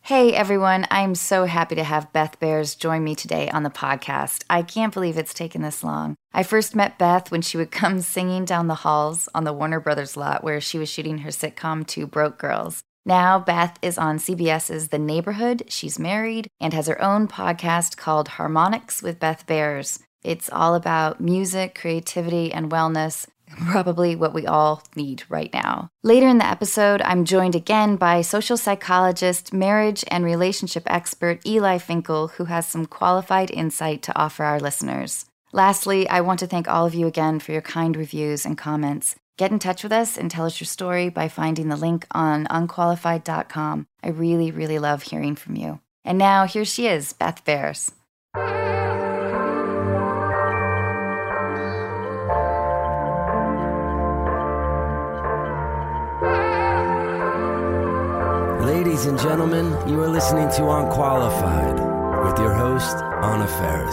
Hey everyone, I'm so happy to have Beth Behrs join me today on the podcast. I can't believe it's taken this long. I first met Beth when she would come singing down the halls on the Warner Brothers lot where she was shooting her sitcom Two Broke Girls. Now Beth is on CBS's The Neighborhood, she's married, and has her own podcast called Harmonics with Beth Behrs. It's all about music, creativity, and wellness. Probably what we all need right now. Later in the episode, I'm joined again by social psychologist, marriage and relationship expert Eli Finkel, who has some qualified insight to offer our listeners. Lastly, I want to thank all of you again for your kind reviews and comments. Get in touch with us and tell us your story by finding the link on unqualified.com. I really, really love hearing from you. And now, here she is, Beth Behrs. Ladies and gentlemen, you are listening to Unqualified with your host, Anna Faris.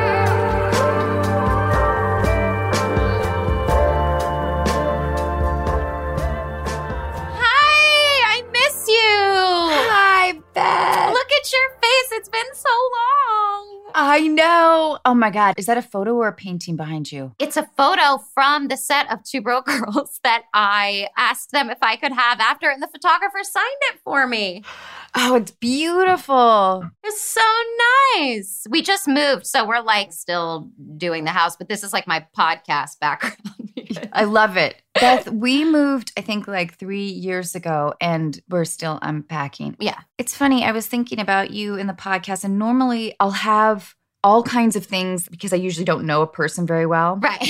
Hi, I miss you. Hi, Beth. Look at your face. It's been so long. I know. Oh my God. Is that a photo or a painting behind you? It's a photo from the set of Two Broke Girls that I asked them if I could have after, and the photographer signed it for me. Oh, it's beautiful. It's so nice. We just moved, so we're like still doing the house, but this is like my podcast background. I love it. Beth, we moved, I think, like 3 years ago, and we're still unpacking. Yeah. It's funny. I was thinking about you in the podcast, and normally I'll have all kinds of things because I usually don't know a person very well. Right.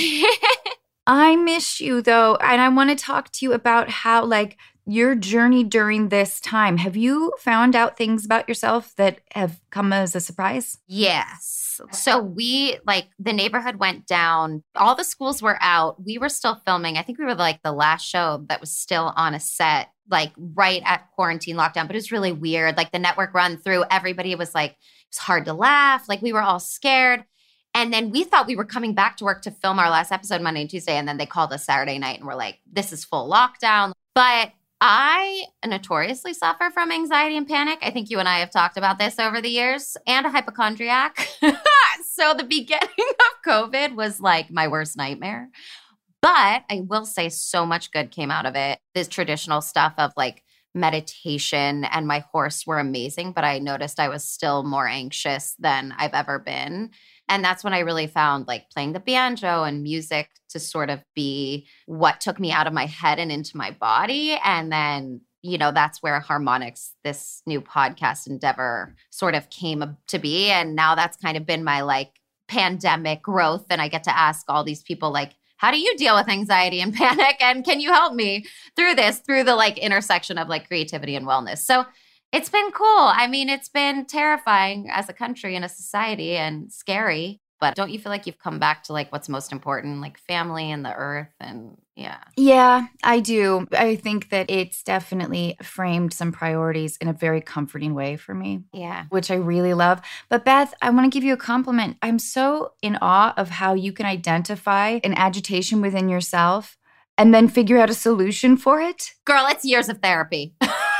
I miss you, though, and I want to talk to you about how, like, your journey during this time. Have you found out things about yourself that have come as a surprise? Yes. So we, like, the neighborhood went down. All the schools were out. We were still filming. I think we were like the last show that was still on a set, like right at quarantine lockdown. But it was really weird. Like the network run through, everybody was like, it was hard to laugh. Like we were all scared. And then we thought we were coming back to work to film our last episode Monday and Tuesday. And then they called us Saturday night and we're like, this is full lockdown. But I notoriously suffer from anxiety and panic. I think you and I have talked about this over the years, and a hypochondriac. So the beginning of COVID was like my worst nightmare. But I will say so much good came out of it. This traditional stuff of like meditation and my horse were amazing, but I noticed I was still more anxious than I've ever been. And that's when I really found like playing the banjo and music to sort of be what took me out of my head and into my body. And then, you know, that's where Harmonics, this new podcast endeavor, sort of came to be. And now that's kind of been my like pandemic growth. And I get to ask all these people like, how do you deal with anxiety and panic? And can you help me through this, through the like intersection of like creativity and wellness? So it's been cool. I mean, it's been terrifying as a country and a society and scary. But don't you feel like you've come back to like what's most important, like family and the earth and yeah. Yeah, I do. I think that it's definitely framed some priorities in a very comforting way for me. Yeah. Which I really love. But Beth, I want to give you a compliment. I'm so in awe of how you can identify an agitation within yourself and then figure out a solution for it. Girl, it's years of therapy.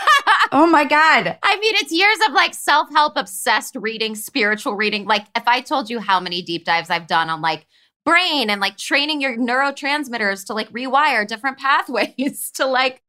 Oh my God. I mean, it's years of like self-help obsessed reading, spiritual reading. Like if I told you how many deep dives I've done on like brain and like training your neurotransmitters to like rewire different pathways to like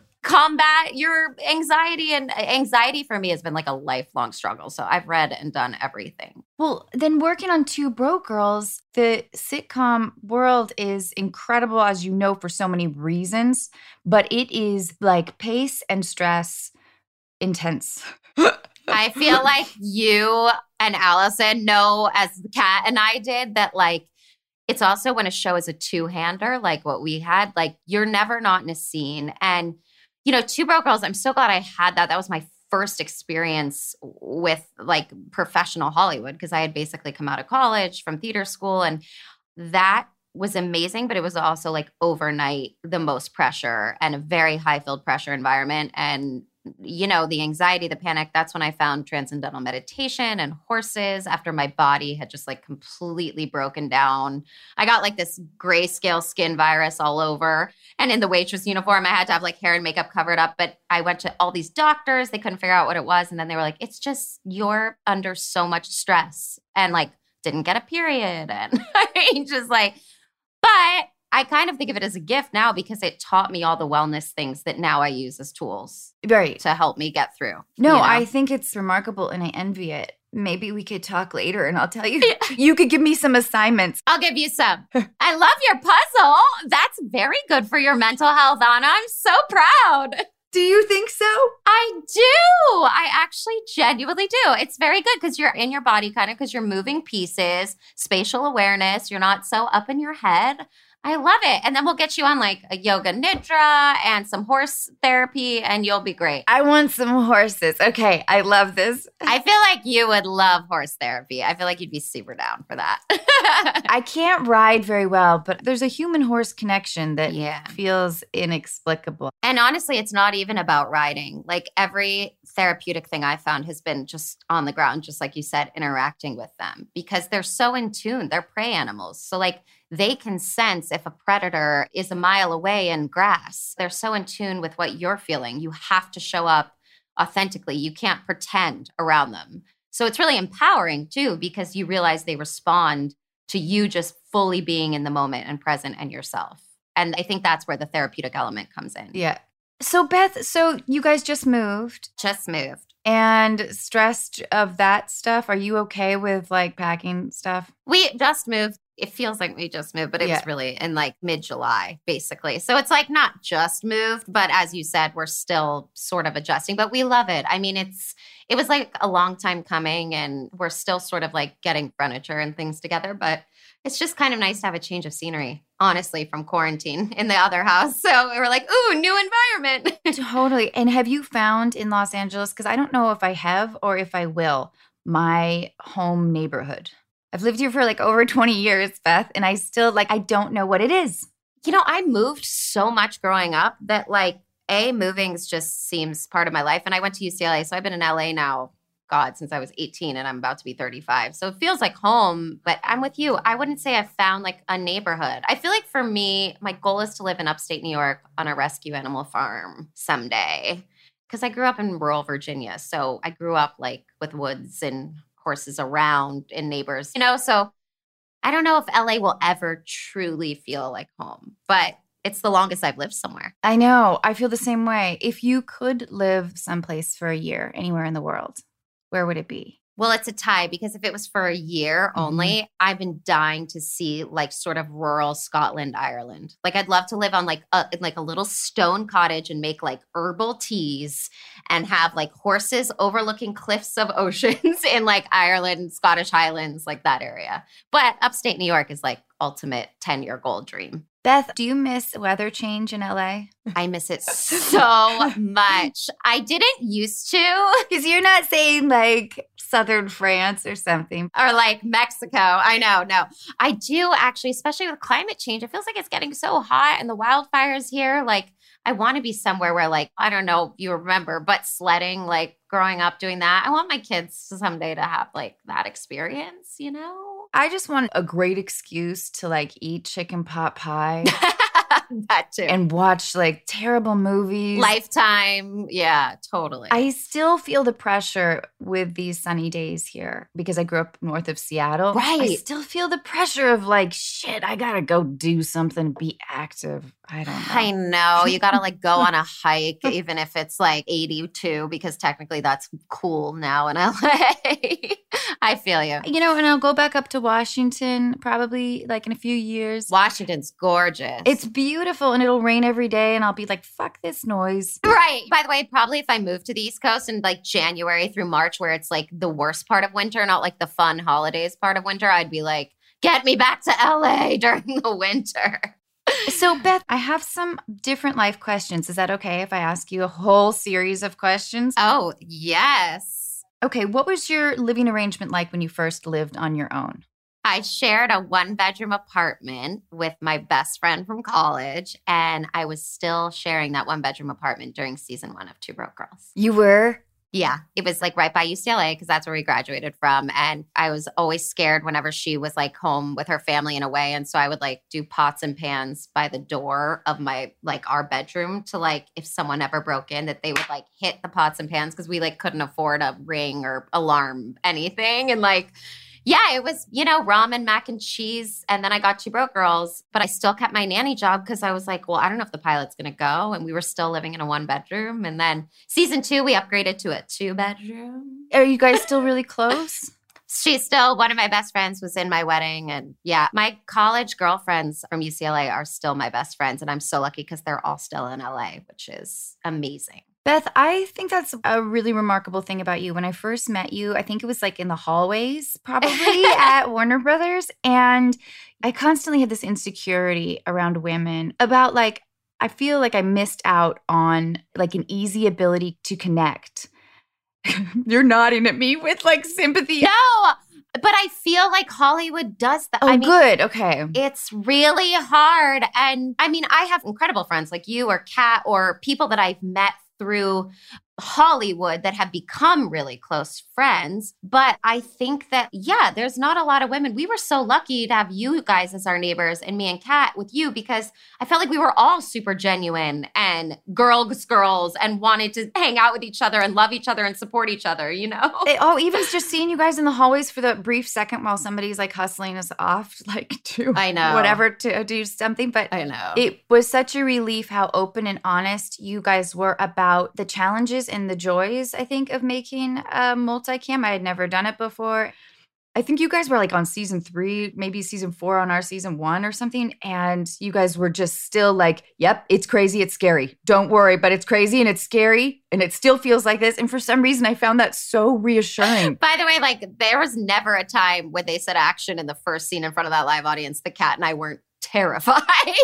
combat your anxiety. And anxiety for me has been like a lifelong struggle. So I've read and done everything. Well, then working on Two Broke Girls, the sitcom world is incredible, as you know, for so many reasons. But it is like pace and stress intense. I feel like you and Allison know, as Kat and I did, that like it's also when a show is a two-hander, like what we had, like you're never not in a scene. And, you know, Two Broke Girls, I'm so glad I had that. That was my first experience with like professional Hollywood because I had basically come out of college from theater school. And that was amazing, but it was also like overnight the most pressure and a very high-filled pressure environment. And the anxiety, the panic, that's when I found transcendental meditation and horses after my body had just like completely broken down. I got like this grayscale skin virus all over. And in the waitress uniform, I had to have like hair and makeup covered up. But I went to all these doctors. They couldn't figure out what it was. And then they were like, it's just you're under so much stress and like didn't get a period. And I mean, just like, but I kind of think of it as a gift now because it taught me all the wellness things that now I use as tools Right. to help me get through. No, I think it's remarkable and I envy it. Maybe we could talk later and I'll tell you. You could give me some assignments. I'll give you some. I love your puzzle. That's very good for your mental health, Anna. I'm so proud. Do you think so? I do. I actually genuinely do. It's very good because you're in your body kind of because you're moving pieces, spatial awareness. You're not so up in your head. I love it. And then we'll get you on like a yoga nidra and some horse therapy and you'll be great. I want some horses. Okay, I love this. I feel like you would love horse therapy. I feel like you'd be super down for that. I can't ride very well, but there's a human-horse connection that feels inexplicable. And honestly, it's not even about riding. Like every therapeutic thing I found has been just on the ground, just like you said, interacting with them because they're so in tune. They're prey animals. So like they can sense if a predator is a mile away in grass. They're so in tune with what you're feeling. You have to show up authentically. You can't pretend around them. So it's really empowering too, because you realize they respond to you just fully being in the moment and present and yourself. And I think that's where the therapeutic element comes in. Yeah. So Beth, so you guys just moved. Just moved. And stressed of that stuff. Are you okay with like packing stuff? We just moved. It feels like we just moved, but it was really in like mid-July, basically. So it's like not just moved, but as you said, we're still sort of adjusting, but we love it. I mean, it was like a long time coming and we're still sort of like getting furniture and things together, but it's just kind of nice to have a change of scenery, honestly, from quarantine in the other house. So we were like, ooh, new environment. Totally. And have you found in Los Angeles, because I don't know if I have or if I will, my home neighborhood? I've lived here for like over 20 years, Beth, and I still I don't know what it is. I moved so much growing up that moving just seems part of my life. And I went to UCLA, so I've been in LA now, since I was 18 and I'm about to be 35. So it feels like home, but I'm with you. I wouldn't say I've found like a neighborhood. I feel like for me, my goal is to live in upstate New York on a rescue animal farm someday. Because I grew up in rural Virginia. So I grew up with woods and horses around and neighbors, so I don't know if LA will ever truly feel like home, but it's the longest I've lived somewhere. I know. I feel the same way. If you could live someplace for a year, anywhere in the world, where would it be? Well, it's a tie because if it was for a year only, I've been dying to see sort of rural Scotland, Ireland. I'd love to live on a little stone cottage and make herbal teas and have horses overlooking cliffs of oceans in Ireland, Scottish Highlands, that area. But upstate New York is ultimate 10-year goal dream. Beth, do you miss weather change in LA? I miss it so much. I didn't used to. Because you're not saying southern France or something. Or Mexico. I know. No, I do actually, especially with climate change. It feels like it's getting so hot and the wildfires here. I want to be somewhere where I don't know if you remember, but sledding, growing up doing that. I want my kids someday to have that experience, I just want a great excuse to eat chicken pot pie. That too. And watch terrible movies. Lifetime. Yeah, totally. I still feel the pressure with these sunny days here because I grew up north of Seattle. Right. I still feel the pressure of shit, I gotta go do something, be active. I don't know. I know. You gotta go on a hike, even if it's 82, because technically that's cool now in LA. I feel you. And I'll go back up to Washington probably in a few years. Washington's gorgeous. It's beautiful and it'll rain every day and I'll be fuck this noise. Right. By the way, probably if I move to the East Coast in January through March where it's the worst part of winter, not the fun holidays part of winter, I'd be get me back to LA during the winter. So Beth, I have some different life questions. Is that okay if I ask you a whole series of questions? Oh, yes. Okay, what was your living arrangement like when you first lived on your own? I shared a 1-bedroom apartment with my best friend from college, and I was still sharing that 1-bedroom apartment during season 1 of Two Broke Girls. You were? Yeah, it was like right by UCLA because that's where we graduated from. And I was always scared whenever she was like home with her family and away. And so I would like do pots and pans by the door of my, like our bedroom to like, if someone ever broke in, that they would like hit the pots and pans because we like couldn't afford a ring or alarm anything. And like, yeah, it was, ramen, mac and cheese. And then I got Two Broke Girls, but I still kept my nanny job because I was like, well, I don't know if the pilot's going to go. And we were still living in a 1-bedroom. And then season 2, we upgraded to a 2-bedroom. Are you guys still really close? She's still one of my best friends, was in my wedding. And yeah, my college girlfriends from UCLA are still my best friends. And I'm so lucky because they're all still in LA, which is amazing. Beth, I think that's a really remarkable thing about you. When I first met you, I think it was like in the hallways, probably at Warner Brothers. And I constantly had this insecurity around women about like, I feel like I missed out on like an easy ability to connect. You're nodding at me with like sympathy. No, but I feel like Hollywood does that. Oh, I mean, good. Okay. It's really hard. And I mean, I have incredible friends like you or Kat or people that I've met through Hollywood that have become really close friends. But I think that, yeah, there's not a lot of women. We were so lucky to have you guys as our neighbors and me and Kat with you because I felt like we were all super genuine and girls and wanted to hang out with each other and love each other and support each other, Even just seeing you guys in the hallways for the brief second while somebody's like hustling us off, like to I know. whatever to do something. But I know. It was such a relief how open and honest you guys were about the challenges and the joys, I think, of making a multicam. I had never done it before. I think you guys were like on season 3, maybe season 4 on our season 1 or something. And you guys were just still like, yep, it's crazy. It's scary. Don't worry, but it's crazy and it's scary. And it still feels like this. And for some reason, I found that so reassuring. By the way, like there was never a time when they said action in the first scene in front of that live audience, the Kat and I weren't terrified.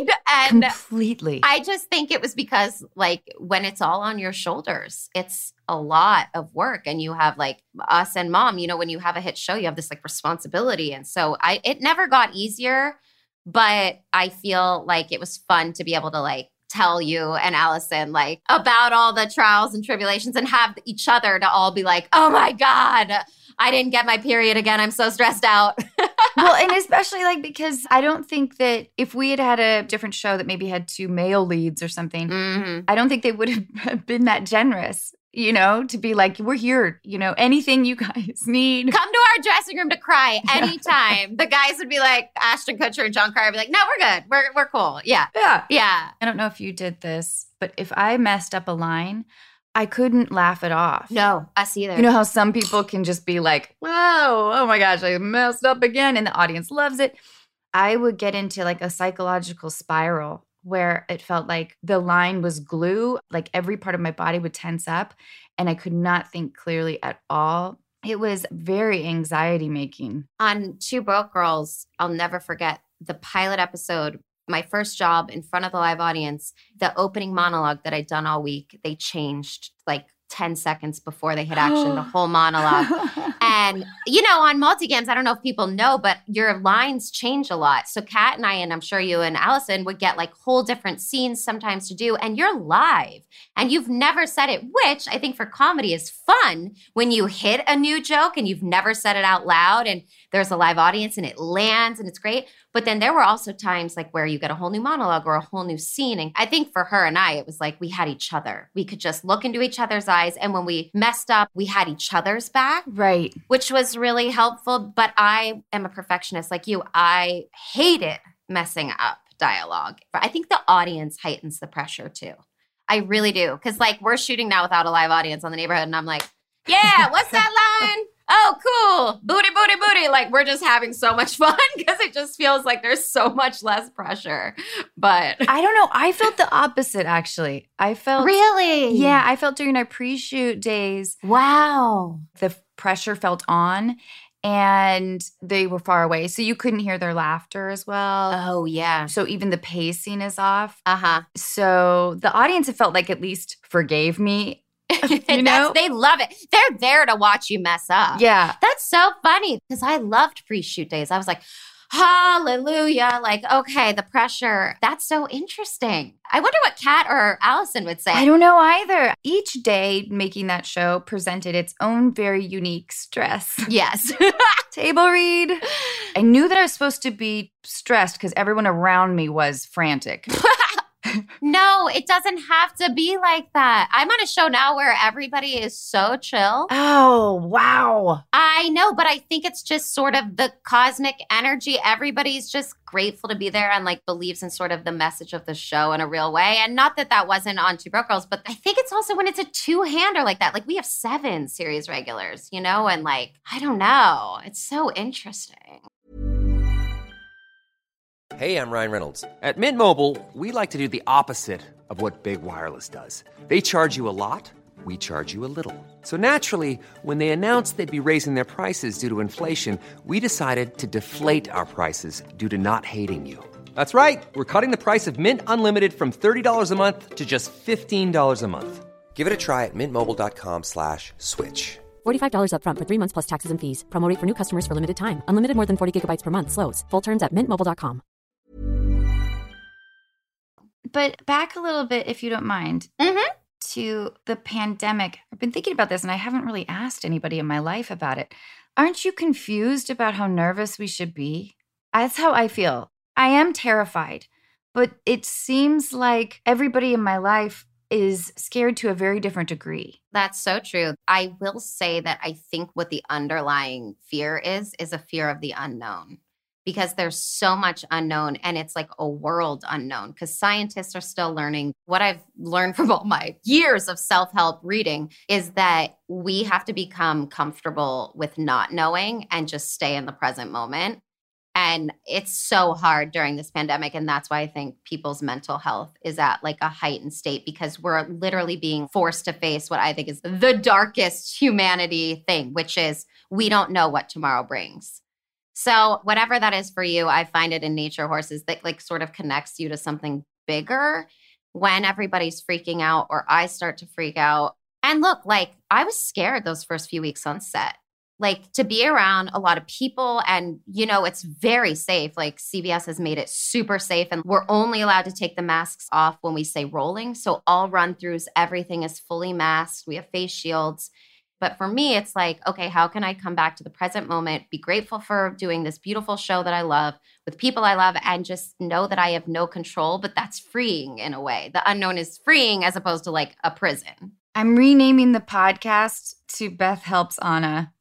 And completely. I just think it was because like when it's all on your shoulders, it's a lot of work. And you have like us and Mom, when you have a hit show, you have this like responsibility. And so it never got easier, but I feel like it was fun to be able to like tell you and Allison like about all the trials and tribulations and have each other to all be like, oh my God, I didn't get my period again. I'm so stressed out. Well, and especially like because I don't think that if we had had a different show that maybe had 2 male leads or something, I don't think they would have been that generous, to be like, we're here, anything you guys need. Come to our dressing room to cry anytime. The guys would be like, Ashton Kutcher and John Cryer would be like, no, we're good. We're cool. Yeah. Yeah. Yeah. I don't know if you did this, but if I messed up a line, I couldn't laugh it off. No, us either. You know how some people can just be like, whoa, oh my gosh, I messed up again. And the audience loves it. I would get into like a psychological spiral where it felt like the line was glue. Like every part of my body would tense up and I could not think clearly at all. It was very anxiety making. On Two Broke Girls, I'll never forget the pilot episode. My first job in front of the live audience, the opening monologue that I'd done all week, they changed like 10 seconds before they hit action, the whole monologue. And, on multicams, I don't know if people know, but your lines change a lot. So Kat and I, and I'm sure you and Allison would get like whole different scenes sometimes to do. And you're live and you've never said it, which I think for comedy is fun when you hit a new joke and you've never said it out loud and there's a live audience and it lands and it's great. But then there were also times like where you get a whole new monologue or a whole new scene. And I think for her and I, it was like we had each other. We could just look into each other's eyes. And when we messed up, we had each other's back. Right. Which was really helpful. But I am a perfectionist like you. I hated messing up dialogue. I think the audience heightens the pressure too. I really do. Because like we're shooting now without a live audience on The Neighborhood. And I'm like, yeah, what's that line? Oh, cool. Booty, booty, booty. Like we're just having so much fun because it just feels like there's so much less pressure. But I don't know. I felt the opposite, actually. I felt really? Yeah, I felt during our pre-shoot days. Wow. The pressure felt on and they were far away. So you couldn't hear their laughter as well. Oh, yeah. So even the pacing is off. Uh-huh. So the audience, it felt like at least forgave me They love it. They're there to watch you mess up. Yeah. That's so funny because I loved pre-shoot days. I was like, hallelujah. Like, okay, the pressure. That's so interesting. I wonder what Kat or Allison would say. I don't know either. Each day making that show presented its own very unique stress. Yes. Table read. I knew that I was supposed to be stressed because everyone around me was frantic. No, it doesn't have to be like that. I'm on a show now where everybody is so chill. Oh, wow. I know, but I think it's just sort of the cosmic energy. Everybody's just grateful to be there and like believes in sort of the message of the show in a real way. And not that that wasn't on Two Broke Girls, but I think it's also when it's a two-hander like that. Like we have 7 series regulars, and like, I don't know. It's so interesting. Hey, I'm Ryan Reynolds. At Mint Mobile, we like to do the opposite of what Big Wireless does. They charge you a lot, we charge you a little. So naturally, when they announced they'd be raising their prices due to inflation, we decided to deflate our prices due to not hating you. That's right. We're cutting the price of Mint Unlimited from $30 a month to just $15 a month. Give it a try at mintmobile.com/switch. $45 up front for 3 months plus taxes and fees. Promo rate for new customers for limited time. Unlimited more than 40 gigabytes per month. Slows full terms at mintmobile.com. But back a little bit, if you don't mind, to the pandemic. I've been thinking about this, and I haven't really asked anybody in my life about it. Aren't you confused about how nervous we should be? That's how I feel. I am terrified, but it seems like everybody in my life is scared to a very different degree. That's so true. I will say that I think what the underlying fear is a fear of the unknown. Because there's so much unknown and it's like a world unknown because scientists are still learning. What I've learned from all my years of self-help reading is that we have to become comfortable with not knowing and just stay in the present moment. And it's so hard during this pandemic. And that's why I think people's mental health is at like a heightened state because we're literally being forced to face what I think is the darkest humanity thing, which is we don't know what tomorrow brings. So whatever that is for you, I find it in Nature Horses that like sort of connects you to something bigger when everybody's freaking out or I start to freak out. And look, like I was scared those first few weeks on set, like to be around a lot of people and, it's very safe. Like CBS has made it super safe and we're only allowed to take the masks off when we say rolling. So all run throughs, everything is fully masked. We have face shields. But for me, it's like, okay, how can I come back to the present moment, be grateful for doing this beautiful show that I love with people I love, and just know that I have no control, but that's freeing in a way. The unknown is freeing as opposed to like a prison. I'm renaming the podcast to Beth Helps Anna.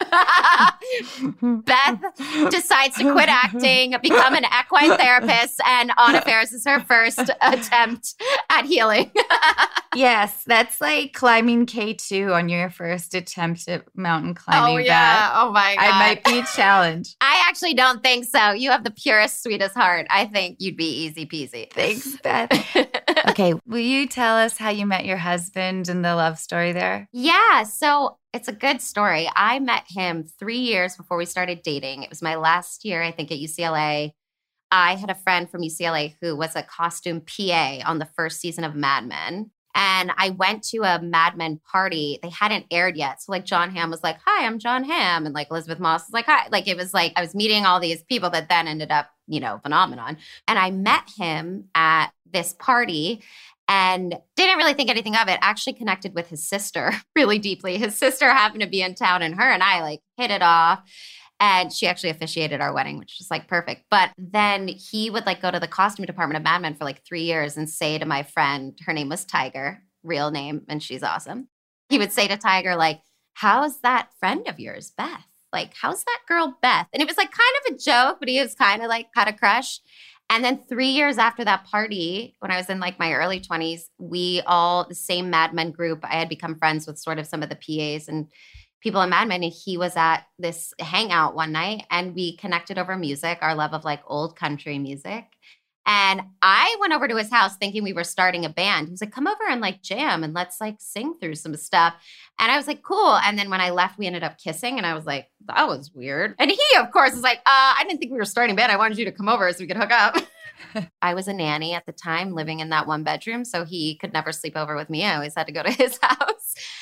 Beth decides to quit acting, become an equine therapist, and Anna Faris is her first attempt at healing. Yes, that's like climbing K2 on your first attempt at mountain climbing. Oh, yeah. Beth. Oh, my God. I might be challenged. I actually don't think so. You have the purest, sweetest heart. I think you'd be easy peasy. Thanks, Beth. Okay, will you tell us how you met your husband and the love story there? Yeah, so it's a good story. I met him 3 years before we started dating. It was my last year, I think, at UCLA. I had a friend from UCLA who was a costume PA on the first season of Mad Men. And I went to a Mad Men party. They hadn't aired yet. So like John Hamm was like, hi, I'm John Hamm. And like Elizabeth Moss was like, hi. Like it was like I was meeting all these people that then ended up, phenomenon. And I met him at this party and didn't really think anything of it. Actually connected with his sister really deeply. His sister happened to be in town and her and I like hit it off. And she actually officiated our wedding, which was like perfect. But then he would like go to the costume department of Mad Men for like 3 years and say to my friend, her name was Tiger, real name, and she's awesome. He would say to Tiger, like, how's that friend of yours, Beth? Like, how's that girl, Beth? And it was like kind of a joke, but he was kind of like had a crush. And then 3 years after that party, when I was in like my early 20s, we all, the same Mad Men group, I had become friends with sort of some of the PAs and people in Mad Men, and he was at this hangout one night and we connected over music, our love of like old country music. And I went over to his house thinking we were starting a band. He was like, come over and like jam and let's like sing through some stuff. And I was like, cool. And then when I left, we ended up kissing and I was like, that was weird. And he, of course, was like, I didn't think we were starting a band. I wanted you to come over so we could hook up. I was a nanny at the time living in that one bedroom, so he could never sleep over with me. I always had to go to his house.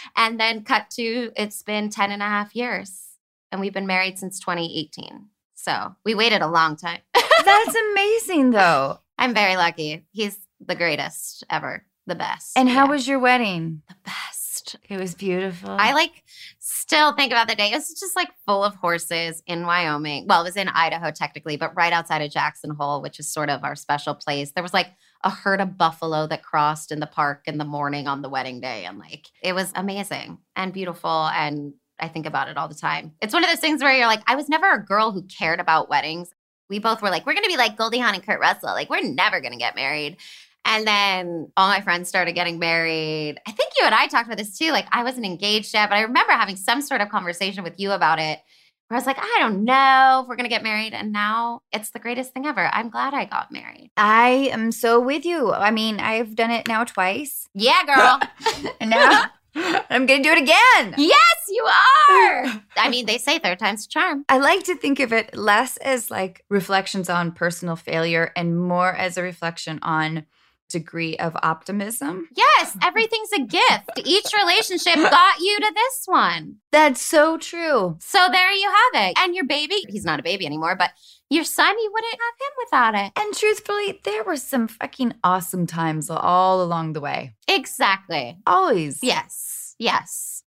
And then cut to, it's been 10 and a half years. And we've been married since 2018. So we waited a long time. That's amazing, though. I'm very lucky. He's the greatest ever. The best. And how was your wedding? The best. It was beautiful. I still think about the day. It was just full of horses in Wyoming. Well, it was in Idaho technically, but right outside of Jackson Hole, which is sort of our special place. There was a herd of buffalo that crossed in the park in the morning on the wedding day. And it was amazing and beautiful. And I think about it all the time. It's one of those things where you're I was never a girl who cared about weddings. We both were we're going to be like Goldie Hawn and Kurt Russell. We're never going to get married. And then all my friends started getting married. I think you and I talked about this too. I wasn't engaged yet, but I remember having some sort of conversation with you about it where I was I don't know if we're going to get married. And now it's the greatest thing ever. I'm glad I got married. I am so with you. I mean, I've done it now twice. Yeah, girl. And now I'm going to do it again. Yes, you are. I mean, they say third time's a charm. I like to think of it less as reflections on personal failure and more as a reflection on degree of optimism. Yes, everything's a gift. Each relationship got you to this one. That's so true. So there you have it. And your baby, he's not a baby anymore, but your son, you wouldn't have him without it. And truthfully, there were some fucking awesome times all along the way. Exactly. Always. Yes. Yes.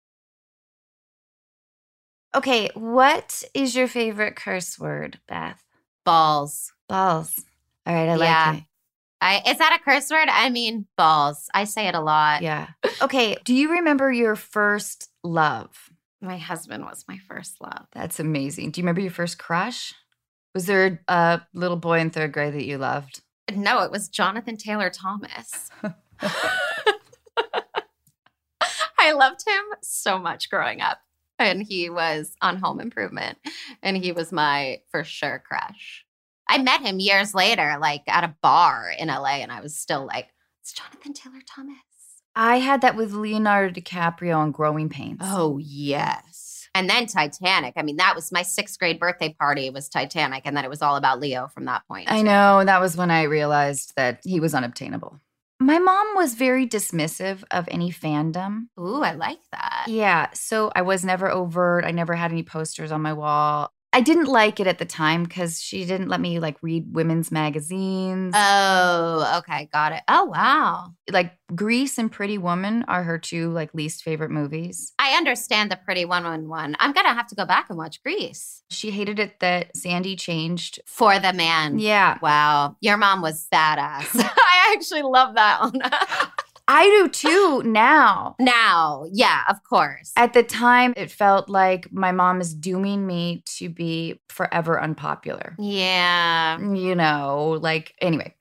Okay, what is your favorite curse word, Beth? Balls. Balls. All right, I like it. Is that a curse word? I mean, balls. I say it a lot. Yeah. Okay. Do you remember your first love? My husband was my first love. That's amazing. Do you remember your first crush? Was there a little boy in third grade that you loved? No, it was Jonathan Taylor Thomas. I loved him so much growing up. And he was on Home Improvement. And he was my for sure crush. I met him years later, at a bar in LA, and I was still it's Jonathan Taylor Thomas. I had that with Leonardo DiCaprio on Growing Pains. Oh, yes. And then Titanic. I mean, that was my 6th grade birthday party was Titanic, and then it was all about Leo from that point. I know. That was when I realized that he was unobtainable. My mom was very dismissive of any fandom. Ooh, I like that. Yeah, so I was never overt. I never had any posters on my wall. I didn't like it at the time because she didn't let me read women's magazines. Oh, okay. Got it. Oh, wow. Grease and Pretty Woman are her two least favorite movies. I understand the Pretty Woman one. I'm going to have to go back and watch Grease. She hated it that Sandy changed. For the man. Yeah. Wow. Your mom was badass. I actually love that one. I do too now. Now, yeah, of course. At the time, it felt like my mom is dooming me to be forever unpopular. Yeah. Anyway.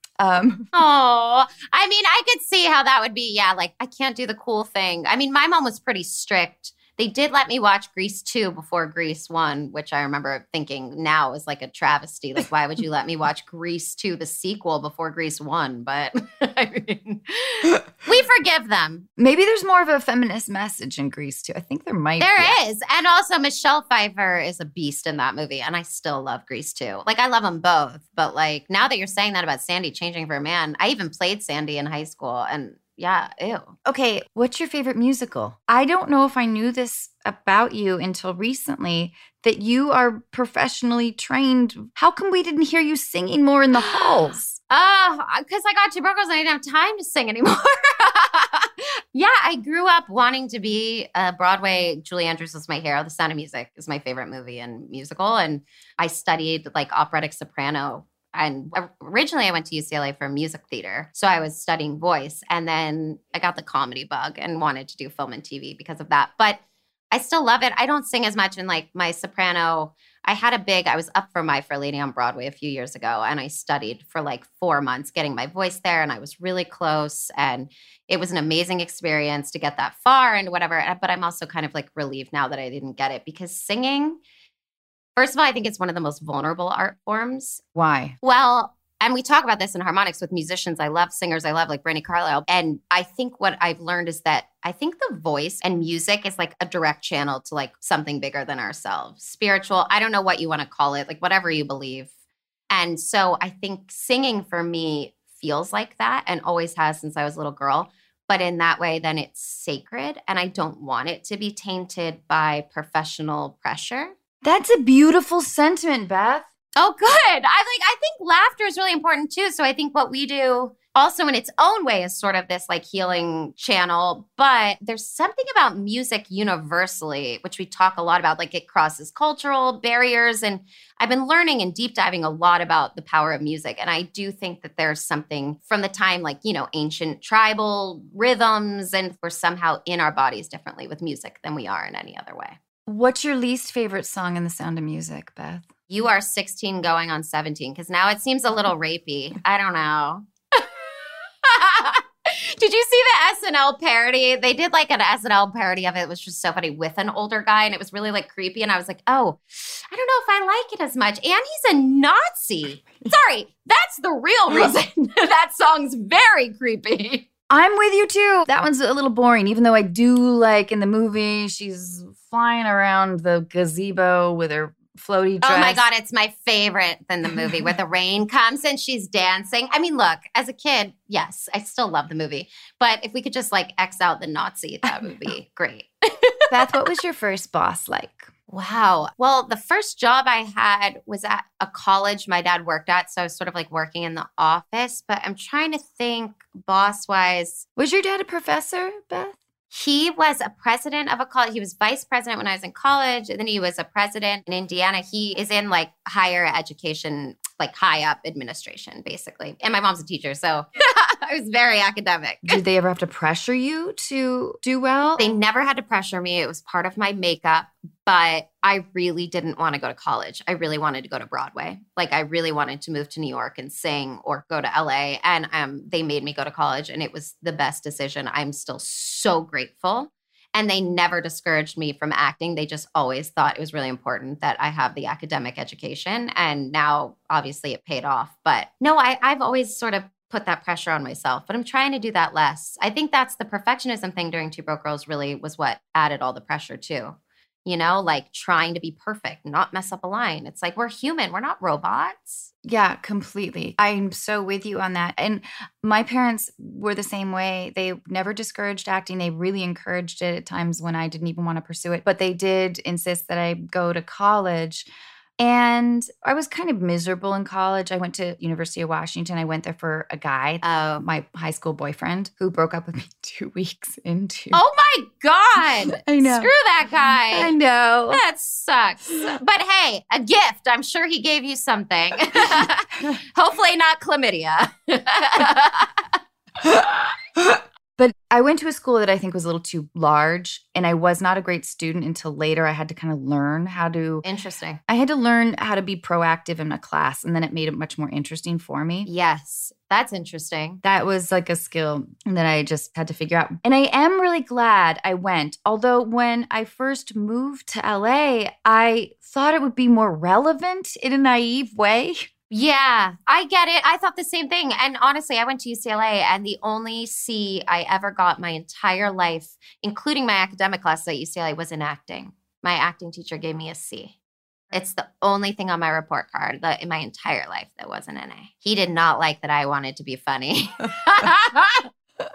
Oh, I mean, I could see how that would be. Yeah, I can't do the cool thing. I mean, my mom was pretty strict. They did let me watch Grease 2 before Grease 1, which I remember thinking now is a travesty. Why would you let me watch Grease 2, the sequel, before Grease 1? But, I mean, we forgive them. Maybe there's more of a feminist message in Grease 2. I think there might be. There is. And also, Michelle Pfeiffer is a beast in that movie, and I still love Grease 2. I love them both. But, now that you're saying that about Sandy changing for a man, I even played Sandy in high school, and yeah, ew. Okay, what's your favorite musical? I don't know if I knew this about you until recently, that you are professionally trained. How come we didn't hear you singing more in the halls? Because I got tuberculosis and I didn't have time to sing anymore. Yeah, I grew up wanting to be a Broadway. Julie Andrews was my hero. The Sound of Music is my favorite movie and musical. And I studied operatic soprano. And originally I went to UCLA for music theater. So I was studying voice. And then I got the comedy bug and wanted to do film and TV because of that. But I still love it. I don't sing as much in my soprano. I was up for My Fair Lady on Broadway a few years ago. And I studied for 4 months getting my voice there. And I was really close. And it was an amazing experience to get that far and whatever. But I'm also kind of relieved now that I didn't get it because singing, first of all, I think it's one of the most vulnerable art forms. Why? Well, and we talk about this in harmonics with musicians. I love singers. I love Brandi Carlile. And I think what I've learned is that I think the voice and music is a direct channel to something bigger than ourselves. Spiritual. I don't know what you want to call it, whatever you believe. And so I think singing for me feels like that and always has since I was a little girl. But in that way, then it's sacred. And I don't want it to be tainted by professional pressure. That's a beautiful sentiment, Beth. Oh, good. I think laughter is really important too. So I think what we do also in its own way is sort of this like healing channel. But there's something about music universally, which we talk a lot about, like it crosses cultural barriers. And I've been learning and deep diving a lot about the power of music. And I do think that there's something from the time, like, you know, ancient tribal rhythms, and we're somehow in our bodies differently with music than we are in any other way. What's your least favorite song in The Sound of Music, Beth? You Are 16 Going on 17, because now it seems a little rapey. I don't know. Did you see the SNL parody? They did like an SNL parody of it, which was so funny, with an older guy, and it was really like creepy. And I was like, oh, I don't know if I like it as much. And he's a Nazi. Sorry, that's the real reason that song's very creepy. I'm with you too. That one's a little boring, even though I do like in the movie, she's flying around the gazebo with her floaty dress. Oh my God, it's my favorite than the movie where the rain comes and she's dancing. I mean, look, as a kid, yes, I still love the movie. But if we could just like X out the Nazi, that would be great. Beth, what was your first boss like? Wow. Well, the first job I had was at a college my dad worked at. So I was sort of like working in the office. But I'm trying to think boss-wise. Was your dad a professor, Beth? He was a president of a college. He was vice president when I was in college. And then he was a president in Indiana. He is in like higher education, like high up administration, basically. And my mom's a teacher, so I was very academic. Did they ever have to pressure you to do well? They never had to pressure me. It was part of my makeup. But I really didn't want to go to college. I really wanted to go to Broadway. Like I really wanted to move to New York and sing or go to LA. And they made me go to college and it was the best decision. I'm still so grateful. And they never discouraged me from acting. They just always thought it was really important that I have the academic education. And now obviously it paid off. But no, I've always sort of put that pressure on myself, but I'm trying to do that less. I think that's the perfectionism thing during Two Broke Girls really was what added all the pressure too. You know, like trying to be perfect, not mess up a line. It's like, we're human. We're not robots. Yeah, completely. I'm so with you on that. And my parents were the same way. They never discouraged acting. They really encouraged it at times when I didn't even want to pursue it. But they did insist that I go to college. And I was kind of miserable in college. I went to University of Washington. I went there for a guy, my high school boyfriend, who broke up with me 2 weeks into. Oh my God. I know. Screw that guy. I know. That sucks. But hey, a gift. I'm sure he gave you something. Hopefully not chlamydia. But I went to a school that I think was a little too large, and I was not a great student until later. I had to kind of learn how to. Interesting. I had to learn how to be proactive in a class, and then it made it much more interesting for me. Yes, that's interesting. That was like a skill that I just had to figure out. And I am really glad I went. Although when I first moved to LA, I thought it would be more relevant in a naive way. Yeah, I get it. I thought the same thing. And honestly, I went to UCLA and the only C I ever got my entire life, including my academic classes at UCLA, was in acting. My acting teacher gave me a C. It's the only thing on my report card in my entire life that wasn't an A. He did not like that I wanted to be funny. But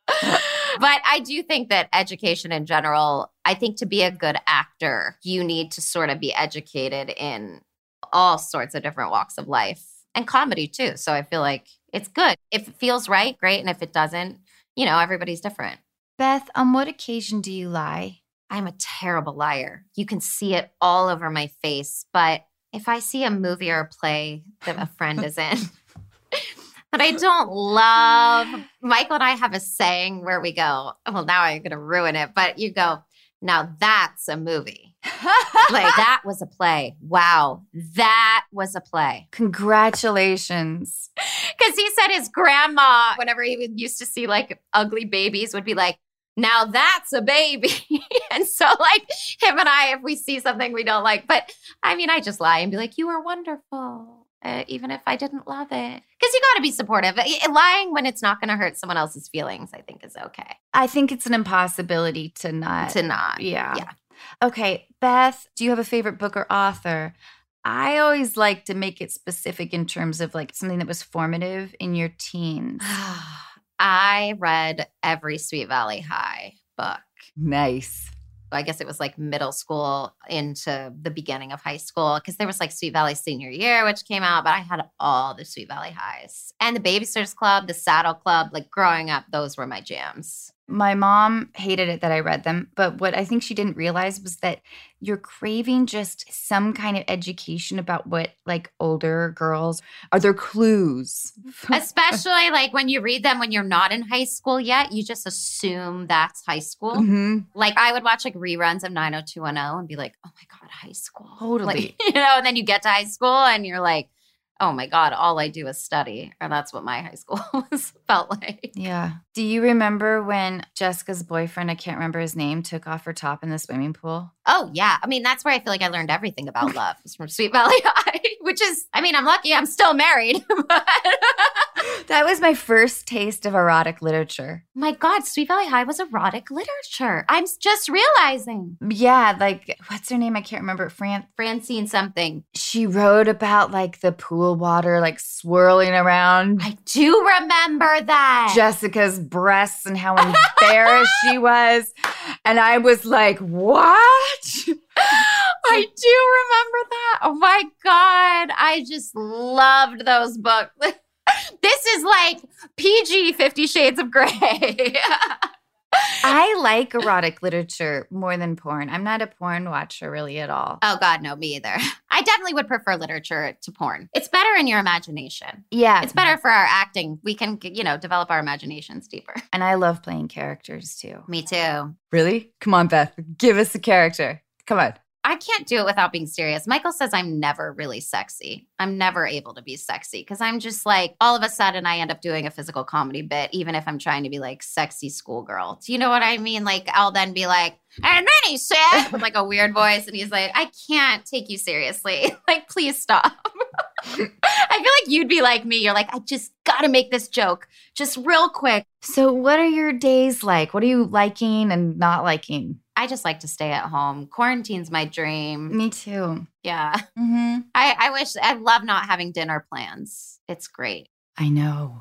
I do think that education in general, I think to be a good actor, you need to sort of be educated in all sorts of different walks of life and comedy too. So I feel like it's good. If it feels right, great. And if it doesn't, you know, everybody's different. Beth, on what occasion do you lie? I'm a terrible liar. You can see it all over my face. But if I see a movie or a play that a friend is in that I don't love, Michael and I have a saying where we go, well, now I'm going to ruin it. But you go, now that's a movie. Like, that was a play. Wow. That was a play. Congratulations. Because he said his grandma, whenever he used to see like ugly babies, would be like, now that's a baby. And so like him and I, if we see something we don't like, but I mean, I just lie and be like, you are wonderful. Even if I didn't love it. Because you got to be supportive. Lying when it's not going to hurt someone else's feelings, I think is okay. I think it's an impossibility to not. Yeah. Okay, Beth, do you have a favorite book or author? I always like to make it specific in terms of like something that was formative in your teens. I read every Sweet Valley High book. Nice. I guess it was like middle school into the beginning of high school because there was like Sweet Valley Senior Year, which came out, but I had all the Sweet Valley Highs. And the Babysitters Club, the Saddle Club, like growing up, those were my jams. My mom hated it that I read them, but what I think she didn't realize was that you're craving just some kind of education about what like older girls are their clues. Especially like when you read them when you're not in high school yet, you just assume that's high school. Mm-hmm. Like I would watch like reruns of 90210 and be like, oh my God, high school. Totally. Like, and then you get to high school and you're like, oh my God, all I do is study. Or that's what my high school felt like. Yeah. Do you remember when Jessica's boyfriend, I can't remember his name, took off her top in the swimming pool? Oh, yeah. I mean, that's where I feel like I learned everything about love was from Sweet Valley High, which is, I mean, I'm lucky I'm still married. That was my first taste of erotic literature. My God, Sweet Valley High was erotic literature. I'm just realizing. Yeah, like, what's her name? I can't remember. Francine something. She wrote about like the pool water like swirling around I do remember that. Jessica's breasts and how embarrassed she was. And I was like, what? I do remember that. Oh my God. I just loved those books. This is like PG 50 Shades of Grey. I like erotic literature more than porn. I'm not a porn watcher really at all. Oh God, no, me either. I definitely would prefer literature to porn. It's better in your imagination. Yeah. It's better for our acting. We can, develop our imaginations deeper. And I love playing characters too. Me too. Really? Come on, Beth. Give us a character. Come on. I can't do it without being serious. Michael says I'm never really sexy. I'm never able to be sexy because I'm just like, all of a sudden I end up doing a physical comedy bit, even if I'm trying to be like sexy schoolgirl. Do you know what I mean? Like I'll then be like, and then he said, with like a weird voice, and he's like, I can't take you seriously. Like, please stop. I feel like you'd be like me. You're like, I just got to make this joke just real quick. So what are your days like? What are you liking and not liking? I just like to stay at home. Quarantine's my dream. Me too. Yeah. Mm-hmm. I love not having dinner plans. It's great. I know.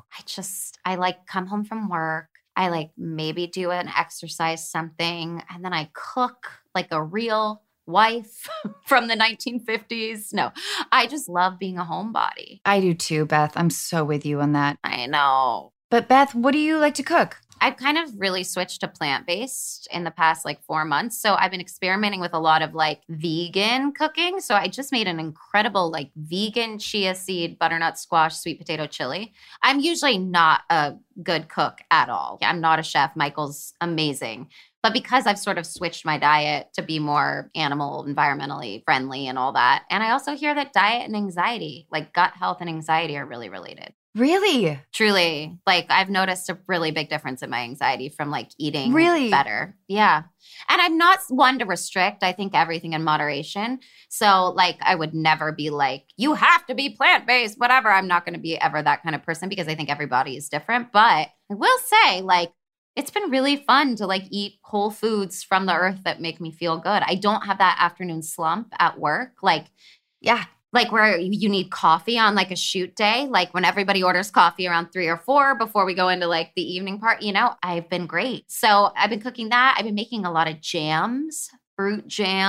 I like come home from work. I like maybe do an exercise something. And then I cook like a real wife from the 1950s. No, I just love being a homebody. I do too, Beth. I'm so with you on that. I know. But Beth, what do you like to cook? I've kind of really switched to plant-based in the past like 4 months. So I've been experimenting with a lot of like vegan cooking. So I just made an incredible like vegan chia seed, butternut squash, sweet potato chili. I'm usually not a good cook at all. I'm not a chef. Michael's amazing. But because I've sort of switched my diet to be more animal, environmentally friendly and all that. And I also hear that diet and anxiety, like gut health and anxiety are really related. Really? Truly. Like I've noticed a really big difference in my anxiety from like eating really better. Yeah. And I'm not one to restrict. I think everything in moderation. So like I would never be like, you have to be plant-based, whatever. I'm not going to be ever that kind of person because I think everybody is different. But I will say like, it's been really fun to like eat whole foods from the earth that make me feel good. I don't have that afternoon slump at work. Like, yeah. Like where you need coffee on like a shoot day, like when everybody orders coffee around 3 or 4 before we go into like the evening part, I've been great. So I've been cooking that. I've been making a lot of jams, fruit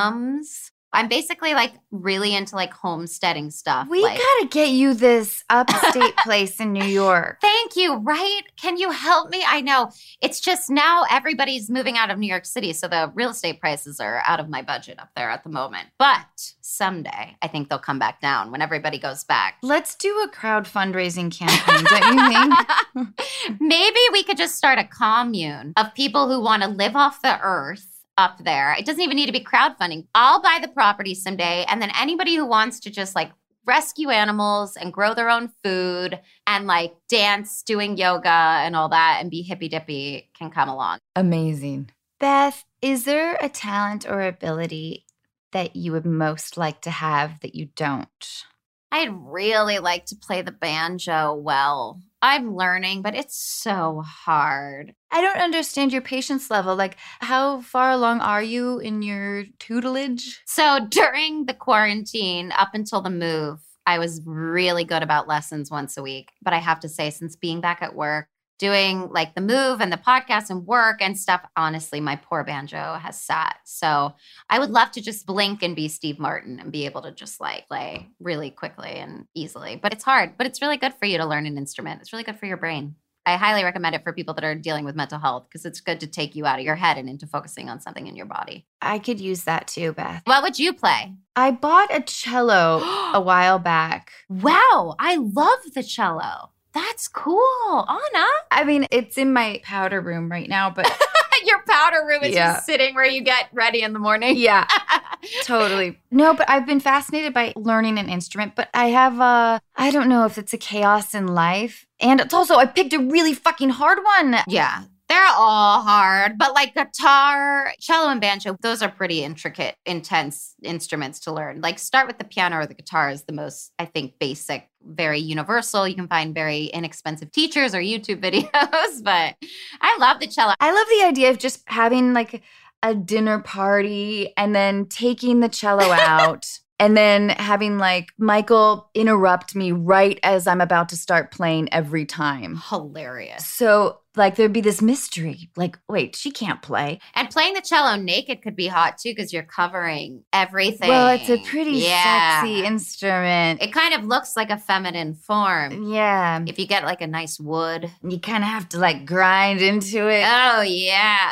jams. I'm basically like really into like homesteading stuff. We gotta get you this upstate place in New York. Thank you, right? Can you help me? I know. It's just now everybody's moving out of New York City, so the real estate prices are out of my budget up there at the moment. But someday I think they'll come back down when everybody goes back. Let's do a crowd fundraising campaign, don't you think? Maybe we could just start a commune of people who want to live off the earth up there. It doesn't even need to be crowdfunding. I'll buy the property someday. And then anybody who wants to just like rescue animals and grow their own food and like dance, doing yoga and all that and be hippy dippy can come along. Amazing. Beth, is there a talent or ability that you would most like to have that you don't? I'd really like to play the banjo well. I'm learning, but it's so hard. I don't understand your patience level. Like, how far along are you in your tutelage? So during the quarantine, up until the move, I was really good about lessons once a week. But I have to say, since being back at work, doing like the move and the podcast and work and stuff, honestly, my poor banjo has sat. So I would love to just blink and be Steve Martin and be able to just like play really quickly and easily. But it's hard, but it's really good for you to learn an instrument. It's really good for your brain. I highly recommend it for people that are dealing with mental health because it's good to take you out of your head and into focusing on something in your body. I could use that too, Beth. What would you play? I bought a cello a while back. Wow, I love the cello. That's cool. Anna. I mean, it's in my powder room right now, but your powder room is just sitting where you get ready in the morning. Yeah, totally. No, but I've been fascinated by learning an instrument, but I have I don't know if it's a chaos in life. And it's also, I picked a really fucking hard one. Yeah. They're all hard, but like guitar, cello, and banjo, those are pretty intricate, intense instruments to learn. Like start with the piano or the guitar is the most, I think, basic, very universal. You can find very inexpensive teachers or YouTube videos, but I love the cello. I love the idea of just having like a dinner party and then taking the cello out. And then having like Michael interrupt me right as I'm about to start playing every time. Hilarious. So like there'd be this mystery. Like, wait, she can't play. And playing the cello naked could be hot too because you're covering everything. Well, it's a pretty sexy instrument. It kind of looks like a feminine form. Yeah. If you get like a nice wood. You kind of have to like grind into it. Oh, yeah.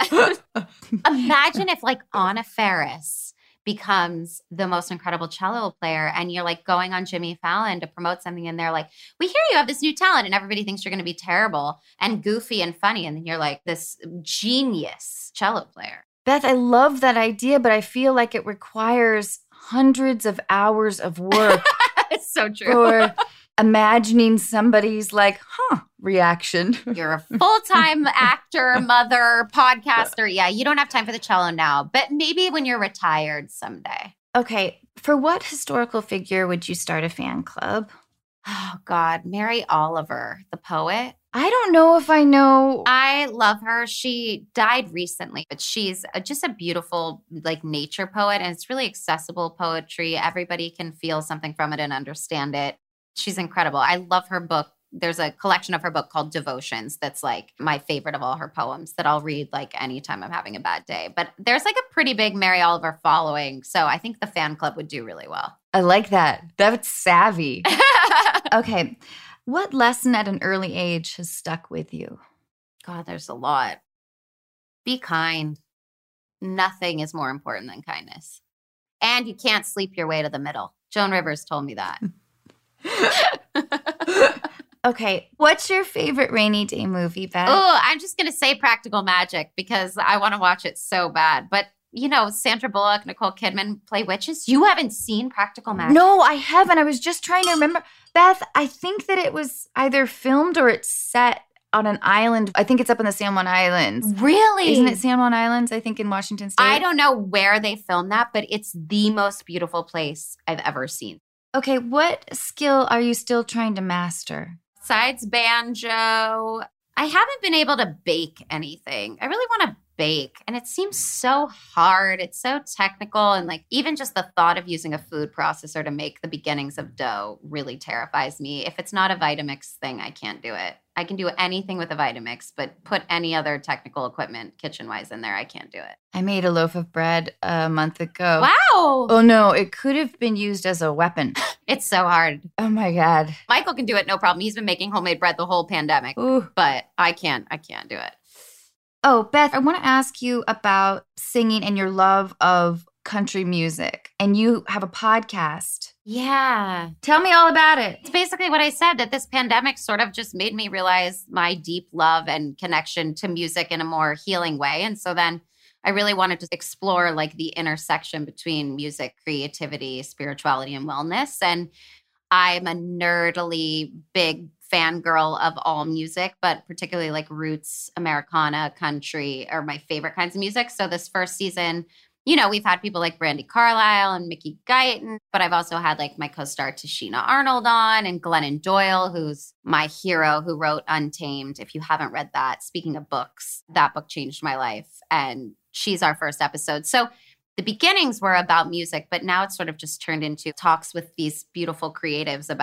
Imagine if like Anna Faris becomes the most incredible cello player and you're like going on Jimmy Fallon to promote something and they're like, we hear you have this new talent and everybody thinks you're going to be terrible and goofy and funny. And then you're like this genius cello player. Beth, I love that idea, but I feel like it requires hundreds of hours of work. It's so true. For imagining somebody's like, reaction. You're a full-time actor, mother, podcaster. Yeah, you don't have time for the cello now, but maybe when you're retired someday. Okay, for what historical figure would you start a fan club? Oh, God, Mary Oliver, the poet. I don't know if I know. I love her. She died recently, but she's just a beautiful like nature poet, and it's really accessible poetry. Everybody can feel something from it and understand it. She's incredible. I love her book. There's a collection of her book called Devotions that's like my favorite of all her poems that I'll read like anytime I'm having a bad day. But there's like a pretty big Mary Oliver following. So I think the fan club would do really well. I like that. That's savvy. Okay. What lesson at an early age has stuck with you? God, there's a lot. Be kind. Nothing is more important than kindness. And you can't sleep your way to the middle. Joan Rivers told me that. Okay, what's your favorite rainy day movie, Beth? Oh, I'm just going to say Practical Magic because I want to watch it so bad. But, you know, Sandra Bullock, Nicole Kidman play witches. You haven't seen Practical Magic? No, I haven't. I was just trying to remember. Beth, I think that it was either filmed or it's set on an island. I think it's up in the San Juan Islands. Really? Isn't it San Juan Islands, I think, in Washington State? I don't know where they filmed that, but it's the most beautiful place I've ever seen. Okay, what skill are you still trying to master? Besides banjo, I haven't been able to bake anything. I really want to bake, and it seems so hard. It's so technical, and like even just the thought of using a food processor to make the beginnings of dough really terrifies me. If it's not a Vitamix thing, I can't do it. I can do anything with a Vitamix, but put any other technical equipment kitchen-wise in there, I can't do it. I made a loaf of bread a month ago. Wow! Oh no, it could have been used as a weapon. It's so hard. Oh my God. Michael can do it, no problem. He's been making homemade bread the whole pandemic. Ooh. But I can't do it. Oh, Beth, I want to ask you about singing and your love of country music. And you have a podcast. Yeah. Tell me all about it. It's basically what I said, that this pandemic sort of just made me realize my deep love and connection to music in a more healing way. And so then I really wanted to explore like the intersection between music, creativity, spirituality, and wellness. And I'm a nerdily big fangirl of all music, but particularly like roots, Americana, country are my favorite kinds of music. So this first season, you know, we've had people like Brandi Carlile and Mickey Guyton, but I've also had like my co-star Tashina Arnold on and Glennon Doyle, who's my hero, who wrote Untamed. If you haven't read that, speaking of books, that book changed my life. And she's our first episode. So the beginnings were about music, but now it's sort of just turned into talks with these beautiful creatives about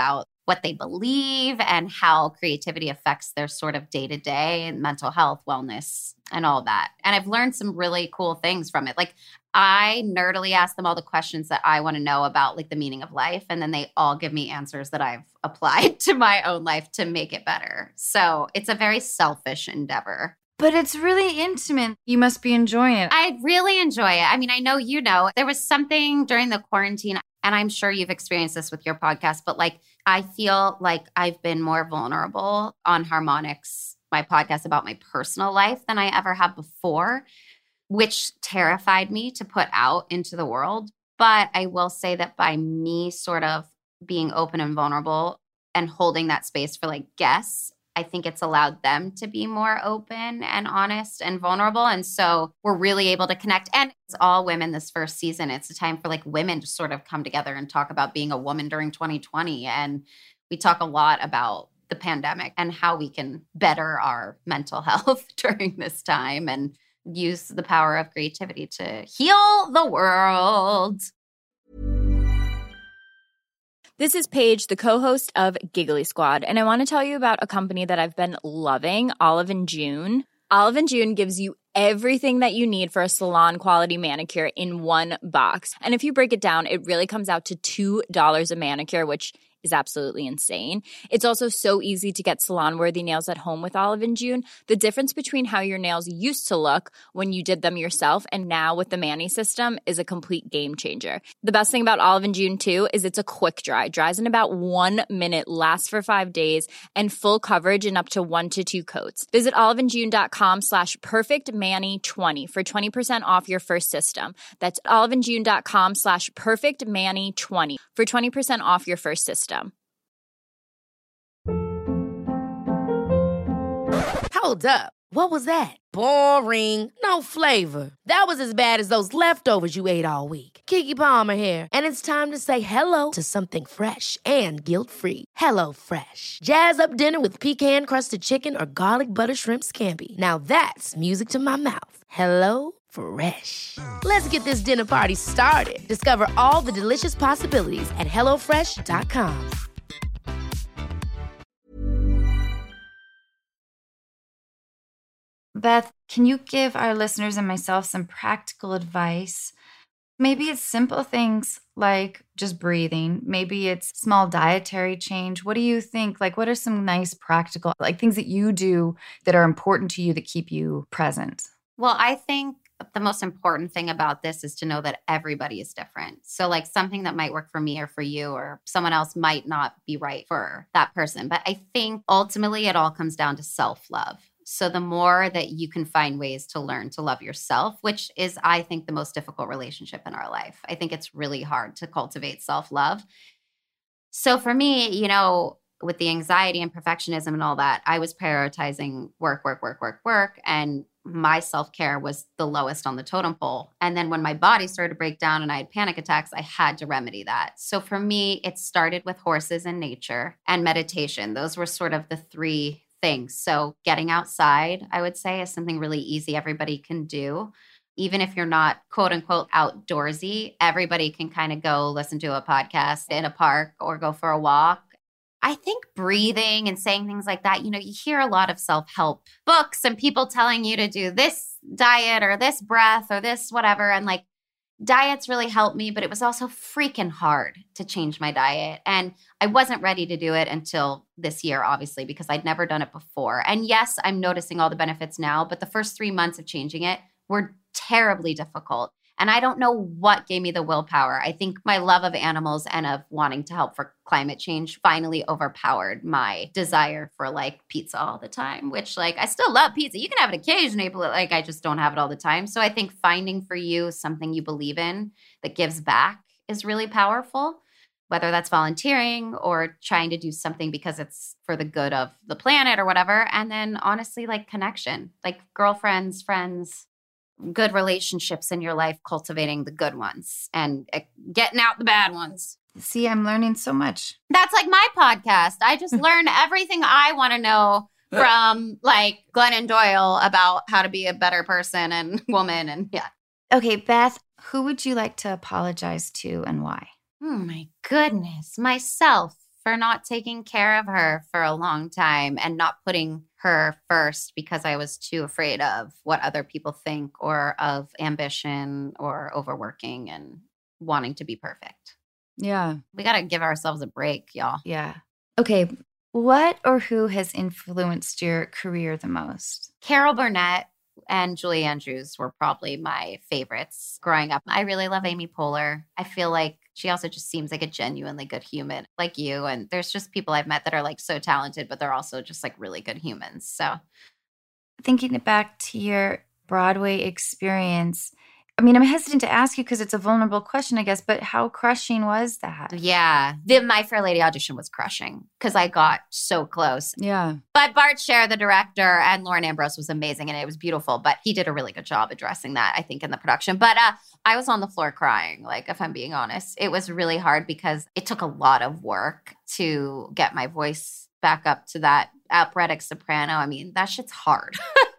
what they believe and how creativity affects their sort of day-to-day and mental health, wellness, and all that. And I've learned some really cool things from it. Like I nerdily ask them all the questions that I want to know about like the meaning of life. And then they all give me answers that I've applied to my own life to make it better. So it's a very selfish endeavor. But it's really intimate. You must be enjoying it. I really enjoy it. I mean, I know you know, there was something during the quarantine, and I'm sure you've experienced this with your podcast, but like I feel like I've been more vulnerable on Harmonics, my podcast about my personal life, than I ever have before, which terrified me to put out into the world. But I will say that by me sort of being open and vulnerable and holding that space for like guests, I think it's allowed them to be more open and honest and vulnerable. And so we're really able to connect. And it's all women this first season. It's a time for like women to sort of come together and talk about being a woman during 2020. And we talk a lot about the pandemic and how we can better our mental health during this time and use the power of creativity to heal the world. This is Paige, the co-host of Giggly Squad, and I want to tell you about a company that I've been loving, Olive & June. Olive & June gives you everything that you need for a salon-quality manicure in one box. And if you break it down, it really comes out to $2 a manicure, which is absolutely insane. It's also so easy to get salon-worthy nails at home with Olive & June. The difference between how your nails used to look when you did them yourself and now with the Mani system is a complete game changer. The best thing about Olive & June, too, is it's a quick dry. Dries in about 1 minute, lasts for 5 days, and full coverage in up to 1 to 2 coats. Visit oliveandjune.com/perfectmani20 for 20% off your first system. That's oliveandjune.com/perfectmani20 for 20% off your first system. Hold up. What was that? Boring. No flavor. That was as bad as those leftovers you ate all week. Keke Palmer here, and it's time to say hello to something fresh and guilt-free. Hello Fresh. Jazz up dinner with pecan-crusted chicken or garlic butter shrimp scampi. Now that's music to my mouth. Hello Fresh. Let's get this dinner party started. Discover all the delicious possibilities at hellofresh.com. Beth, can you give our listeners and myself some practical advice? Maybe it's simple things like just breathing. Maybe it's small dietary change. What do you think? Like, what are some nice practical, like things that you do that are important to you that keep you present? Well, I think the most important thing about this is to know that everybody is different. So like something that might work for me or for you or someone else might not be right for that person. But I think ultimately it all comes down to self-love. So the more that you can find ways to learn to love yourself, which is, I think, the most difficult relationship in our life. I think it's really hard to cultivate self-love. So for me, you know, with the anxiety and perfectionism and all that, I was prioritizing work. And my self-care was the lowest on the totem pole. And then when my body started to break down and I had panic attacks, I had to remedy that. So for me, it started with horses and nature and meditation. Those were sort of the 3 things. So getting outside, I would say, is something really easy everybody can do. Even if you're not quote unquote outdoorsy, everybody can kind of go listen to a podcast in a park or go for a walk. I think breathing and saying things like that, you know, you hear a lot of self-help books and people telling you to do this diet or this breath or this whatever. And like diets really helped me, but it was also freaking hard to change my diet. And I wasn't ready to do it until this year, obviously, because I'd never done it before. And yes, I'm noticing all the benefits now, but the first 3 months of changing it were terribly difficult. And I don't know what gave me the willpower. I think my love of animals and of wanting to help for climate change finally overpowered my desire for like pizza all the time, which like I still love pizza. You can have it occasionally, but like I just don't have it all the time. So I think finding for you something you believe in that gives back is really powerful, whether that's volunteering or trying to do something because it's for the good of the planet or whatever. And then honestly, like connection, like girlfriends, friends, good relationships in your life, cultivating the good ones and getting out the bad ones. See, I'm learning so much. That's like my podcast. I just learn everything I want to know from like Glennon Doyle about how to be a better person and woman. And yeah. Okay, Beth, who would you like to apologize to and why? Oh my goodness. Myself for not taking care of her for a long time and not putting her first because I was too afraid of what other people think or of ambition or overworking and wanting to be perfect. Yeah. We got to give ourselves a break, y'all. Yeah. Okay. What or who has influenced your career the most? Carol Burnett and Julie Andrews were probably my favorites growing up. I really love Amy Poehler. I feel like she also just seems like a genuinely good human, like you. And there's just people I've met that are like so talented, but they're also just like really good humans. So thinking back to your Broadway experience, I mean, I'm hesitant to ask you because it's a vulnerable question, I guess, but how crushing was that? yeah, the My Fair Lady audition was crushing because I got so close. Yeah. But Bart Scher, the director, and Lauren Ambrose was amazing and it was beautiful. But he did a really good job addressing that, I think, in the production. But I was on the floor crying, like, if I'm being honest. It was really hard because it took a lot of work to get my voice back up to that operatic soprano. I mean, that shit's hard.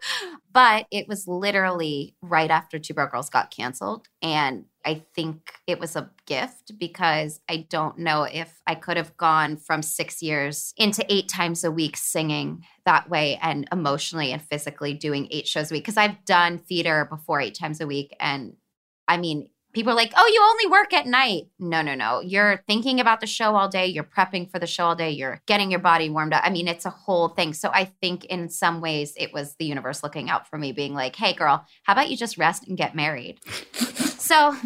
But it was literally right after Two Broke Girls got canceled. And I think it was a gift because I don't know if I could have gone from 6 years into 8 times a week singing that way and emotionally and physically doing 8 shows a week. Because I've done theater before 8 times a week. And I mean, people are like, oh, you only work at night. No. You're thinking about the show all day. You're prepping for the show all day. You're getting your body warmed up. I mean, it's a whole thing. So I think in some ways it was the universe looking out for me, being like, hey, girl, how about you just rest and get married? So,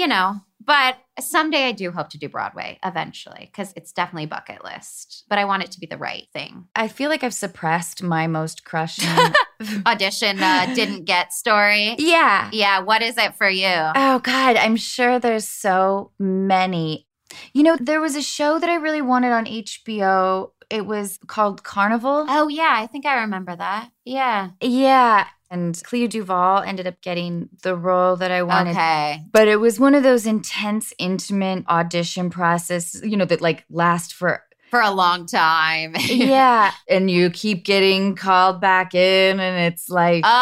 but someday I do hope to do Broadway eventually because it's definitely bucket list. But I want it to be the right thing. I feel like I've suppressed my most crushing audition didn't get story. Yeah. Yeah. What is it for you? Oh, God. I'm sure there's so many. There was a show that I really wanted on HBO. It was called Carnival. Oh, yeah. I think I remember that. Yeah. Yeah. And Clea Duvall ended up getting the role that I wanted. Okay. But it was one of those intense, intimate audition processes, that like last for a long time. Yeah. And you keep getting called back in and it's like. Oh,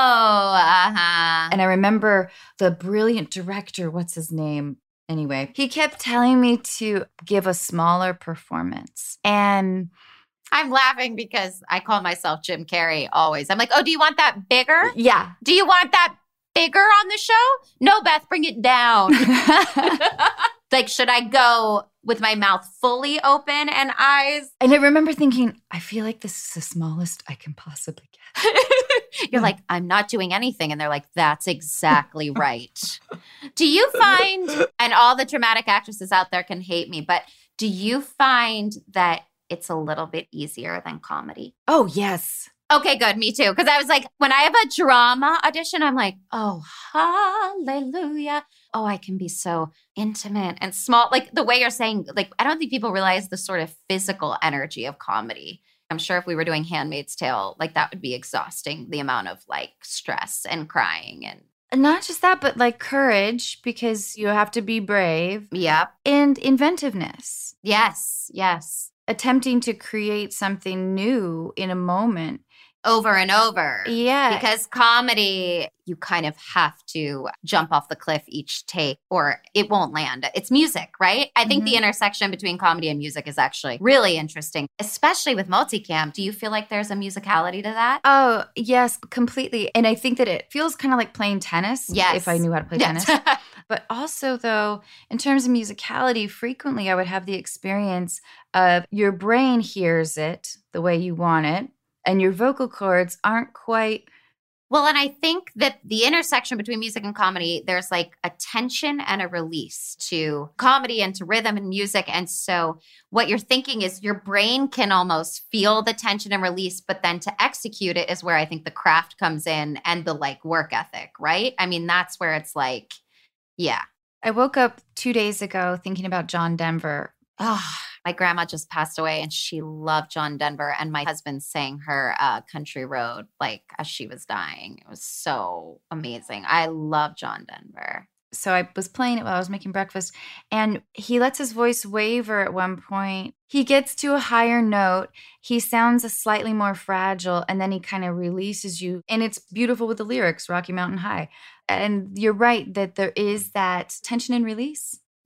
uh-huh. And I remember the brilliant director, what's his name? Anyway, he kept telling me to give a smaller performance. And I'm laughing because I call myself Jim Carrey always. I'm like, oh, do you want that bigger? Yeah. Do you want that bigger on the show? No, Beth, bring it down. Like, should I go with my mouth fully open and eyes? And I remember thinking, I feel like this is the smallest I can possibly get. You're like, I'm not doing anything. And they're like, that's exactly right. Do you find, and all the dramatic actresses out there can hate me, but do you find that it's a little bit easier than comedy? Oh, yes. Okay, good. Me too. Because I was like, when I have a drama audition, I'm like, oh, hallelujah. Oh, I can be so intimate and small. Like the way you're saying, like, I don't think people realize the sort of physical energy of comedy. I'm sure if we were doing Handmaid's Tale, like that would be exhausting, the amount of like stress and crying and. Not just that, but like courage, because you have to be brave. Yep. And inventiveness. Yes. Attempting to create something new in a moment. Over and over. Yeah. Because comedy, you kind of have to jump off the cliff each take or it won't land. It's music, right? I think the intersection between comedy and music is actually really interesting, especially with multicam. Do you feel like there's a musicality to that? Oh, yes, completely. And I think that it feels kind of like playing tennis. Yes. If I knew how to play tennis. But also, though, in terms of musicality, frequently I would have the experience of your brain hears it the way you want it. And your vocal cords aren't quite. Well, and I think that the intersection between music and comedy, there's like a tension and a release to comedy and to rhythm and music. And so what you're thinking is your brain can almost feel the tension and release, but then to execute it is where I think the craft comes in and the like work ethic, right? I mean, that's where it's like, yeah. I woke up 2 days ago thinking about John Denver. Oh, my grandma just passed away and she loved John Denver. And my husband sang her Country Road like as she was dying. It was so amazing. I love John Denver. So I was playing it while I was making breakfast and he lets his voice waver at one point. He gets to a higher note. He sounds slightly more fragile and then he kind of releases you. And it's beautiful with the lyrics, Rocky Mountain High. And you're right that there is that tension and release.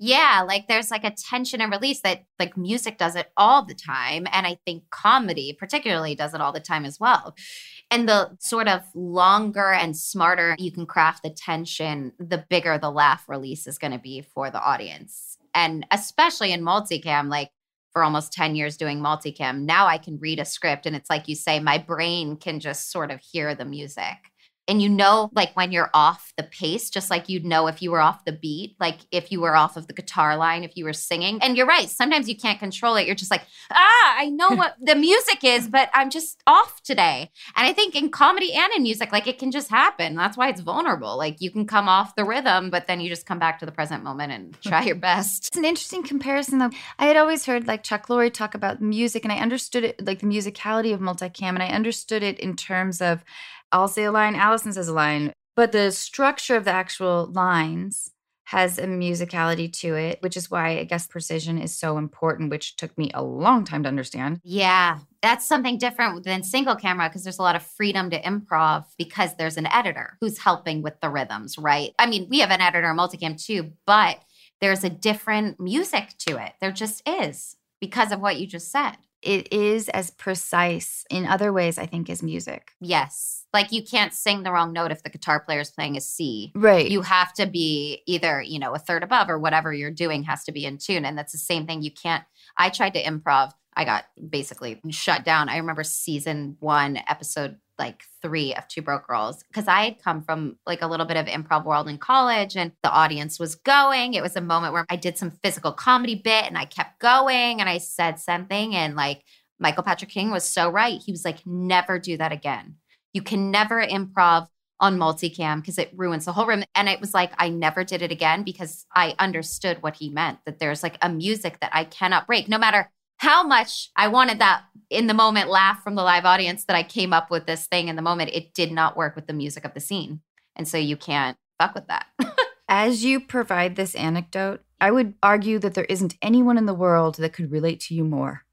Yeah, like there's like a tension and release that like music does it all the time. And I think comedy particularly does it all the time as well. And the sort of longer and smarter you can craft the tension, the bigger the laugh release is going to be for the audience. And especially in multicam, like for almost 10 years doing multicam, now I can read a script and it's like you say, my brain can just sort of hear the music. And you know, like when you're off the pace, just like you'd know if you were off the beat, like if you were off of the guitar line, if you were singing. And you're right. Sometimes you can't control it. You're just like, I know what the music is, but I'm just off today. And I think in comedy and in music, like it can just happen. That's why it's vulnerable. Like you can come off the rhythm, but then you just come back to the present moment and try your best. It's an interesting comparison, though. I had always heard like Chuck Lorre talk about music, and I understood it, like the musicality of multicam, and I understood it in terms of I'll say a line, Allison says a line, but the structure of the actual lines has a musicality to it, which is why I guess precision is so important, which took me a long time to understand. Yeah, that's something different than single camera because there's a lot of freedom to improv because there's an editor who's helping with the rhythms, right? I mean, we have an editor in multicam too, but there's a different music to it. There just is because of what you just said. It is as precise in other ways, I think, as music. Yes. Like you can't sing the wrong note if the guitar player is playing a C. Right. You have to be either, you know, a third above or whatever you're doing has to be in tune. And that's the same thing. You can't, I tried to improv. I got basically shut down. I remember season 1, episode like 3 of Two Broke Girls, because I had come from like a little bit of improv world in college and the audience was going. It was a moment where I did some physical comedy bit and I kept going and I said something and like Michael Patrick King was so right. He was like, never do that again. You can never improv on multicam because it ruins the whole room. And it was like, I never did it again because I understood what he meant, that there's like a music that I cannot break, no matter how much I wanted that in the moment laugh from the live audience that I came up with this thing in the moment. It did not work with the music of the scene. And so you can't fuck with that. As you provide this anecdote, I would argue that there isn't anyone in the world that could relate to you more.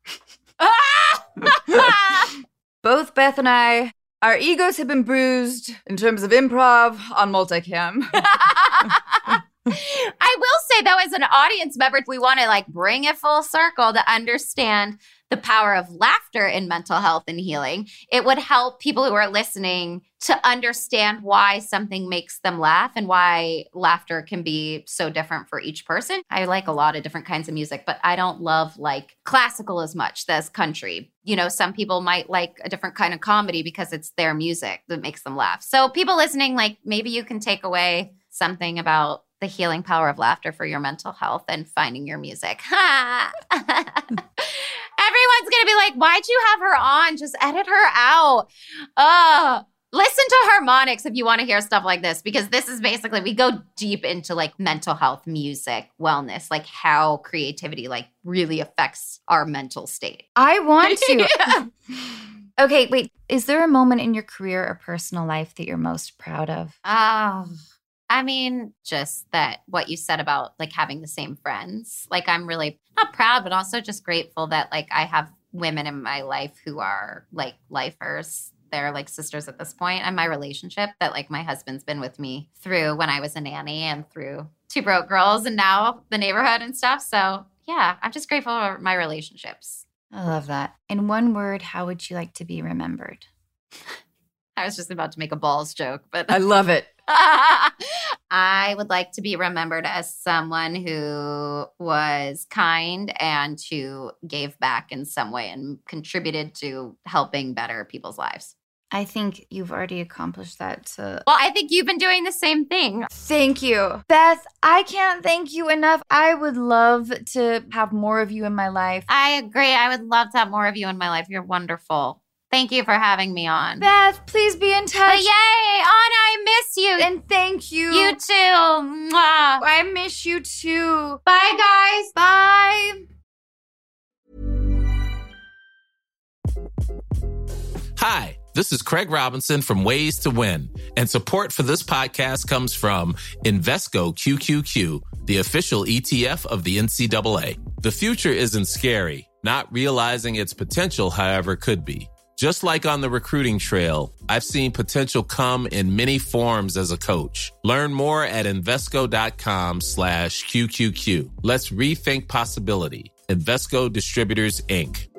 Both Beth and I, our egos have been bruised in terms of improv on multicam. I will say, though, as an audience member, we want to like bring it full circle to understand the power of laughter in mental health and healing. It would help people who are listening to understand why something makes them laugh and why laughter can be so different for each person. I like a lot of different kinds of music, but I don't love like classical as much as country. You know, some people might like a different kind of comedy because it's their music that makes them laugh. So people listening, like maybe you can take away something about the healing power of laughter for your mental health and finding your music. Everyone's going to be like, why'd you have her on? Just edit her out. Listen to harmonics if you want to hear stuff like this, because this is basically, we go deep into like mental health, music, wellness, like how creativity like really affects our mental state. I want to. Yeah. Okay, wait. Is there a moment in your career or personal life that you're most proud of? I mean, just that what you said about like having the same friends. Like I'm really not proud, but also just grateful that like I have women in my life who are like lifers. They're like sisters at this point. And my relationship that like my husband's been with me through when I was a nanny and through Two Broke Girls and now the neighborhood and stuff. So yeah, I'm just grateful for my relationships. I love that. In one word, how would you like to be remembered? I was just about to make a balls joke, but I love it. I would like to be remembered as someone who was kind and who gave back in some way and contributed to helping better people's lives. I think you've already accomplished that. Well, I think you've been doing the same thing. Thank you. Beth, I can't thank you enough. I would love to have more of you in my life. I agree. I would love to have more of you in my life. You're wonderful. Thank you for having me on. Beth, please be in touch. But yay, Anna, I miss you. And thank you. You too. Mwah. I miss you too. Bye, guys. Bye. Hi, this is Craig Robinson from Ways to Win, and support for this podcast comes from Invesco QQQ, the official ETF of the NCAA. The future isn't scary. Not realizing its potential, however, could be. Just like on the recruiting trail, I've seen potential come in many forms as a coach. Learn more at Invesco.com/QQQ. Let's rethink possibility. Invesco Distributors, Inc.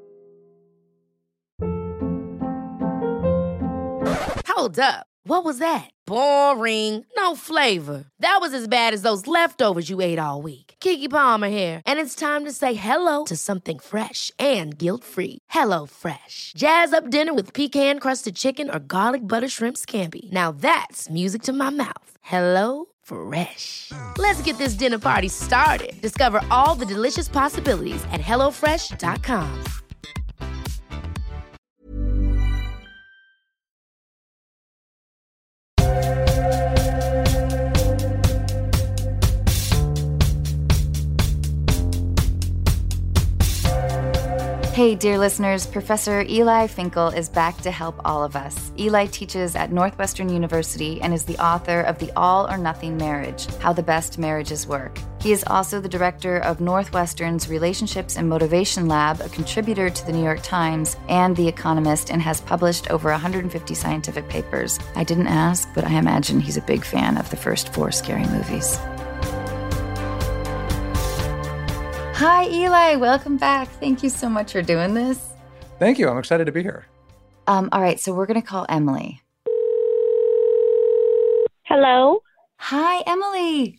Hold up. What was that? Boring. No flavor. That was as bad as those leftovers you ate all week. Keke Palmer here, and it's time to say hello to something fresh and guilt-free. Hello Fresh. Jazz up dinner with pecan-crusted chicken or garlic butter shrimp scampi. Now that's music to my mouth. Hello Fresh. Let's get this dinner party started. Discover all the delicious possibilities at hellofresh.com. Hey, dear listeners, Professor Eli Finkel is back to help all of us. Eli teaches at Northwestern University and is the author of The All or Nothing Marriage, How the Best Marriages Work. He is also the director of Northwestern's Relationships and Motivation Lab, a contributor to the New York Times and The Economist, and has published over 150 scientific papers. I didn't ask, but I imagine he's a big fan of the first 4 Scary Movies. Hi, Eli. Welcome back. Thank you so much for doing this. Thank you. I'm excited to be here. All right, so we're going to call Emily. Hello. Hi, Emily.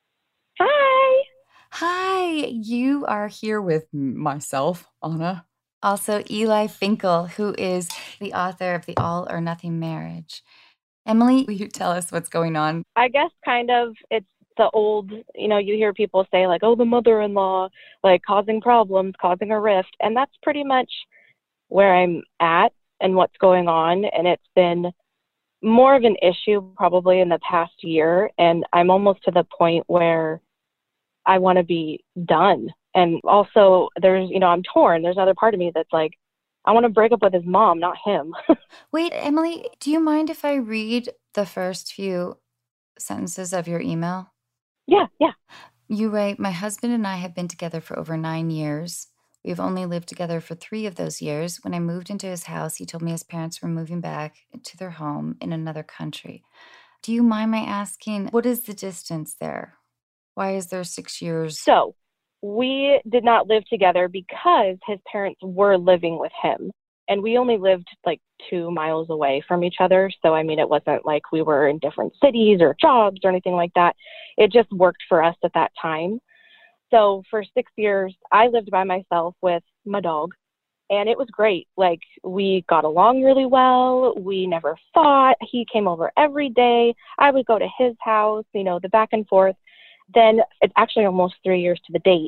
Hi. Hi. You are here with myself, Anna. Also, Eli Finkel, who is the author of The All or Nothing Marriage. Emily, will you tell us what's going on? I guess kind of it's the old, you hear people say like, oh, the mother-in-law, like causing problems, causing a rift. And that's pretty much where I'm at and what's going on. And it's been more of an issue probably in the past year. And I'm almost to the point where I want to be done. And also there's, I'm torn. There's another part of me that's like, I want to break up with his mom, not him. Wait, Emily, do you mind if I read the first few sentences of your email? Yeah. You write, my husband and I have been together for over 9 years. We've only lived together for 3 of those years. When I moved into his house, he told me his parents were moving back to their home in another country. Do you mind my asking, what is the distance there? Why is there 6 years? So we did not live together because his parents were living with him. And we only lived like 2 miles away from each other. So, it wasn't like we were in different cities or jobs or anything like that. It just worked for us at that time. So for 6 years, I lived by myself with my dog. And it was great. Like, we got along really well. We never fought. He came over every day. I would go to his house, the back and forth. Then it's actually almost 3 years to the date.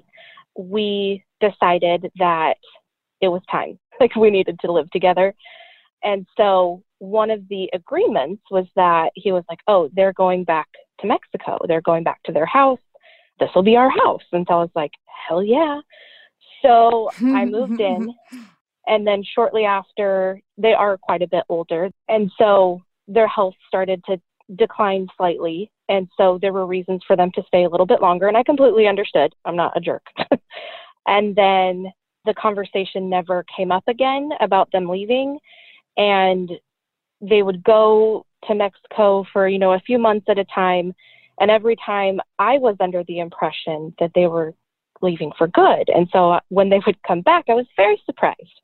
We decided that it was time. Like, we needed to live together. And so one of the agreements was that he was like, oh, they're going back to Mexico. They're going back to their house. This will be our house. And so I was like, hell yeah. So I moved in. And then shortly after, they are quite a bit older. And so their health started to decline slightly. And so there were reasons for them to stay a little bit longer. And I completely understood. I'm not a jerk. And then the conversation never came up again about them leaving. And they would go to Mexico for, a few months at a time. And every time I was under the impression that they were leaving for good. And so when they would come back, I was very surprised.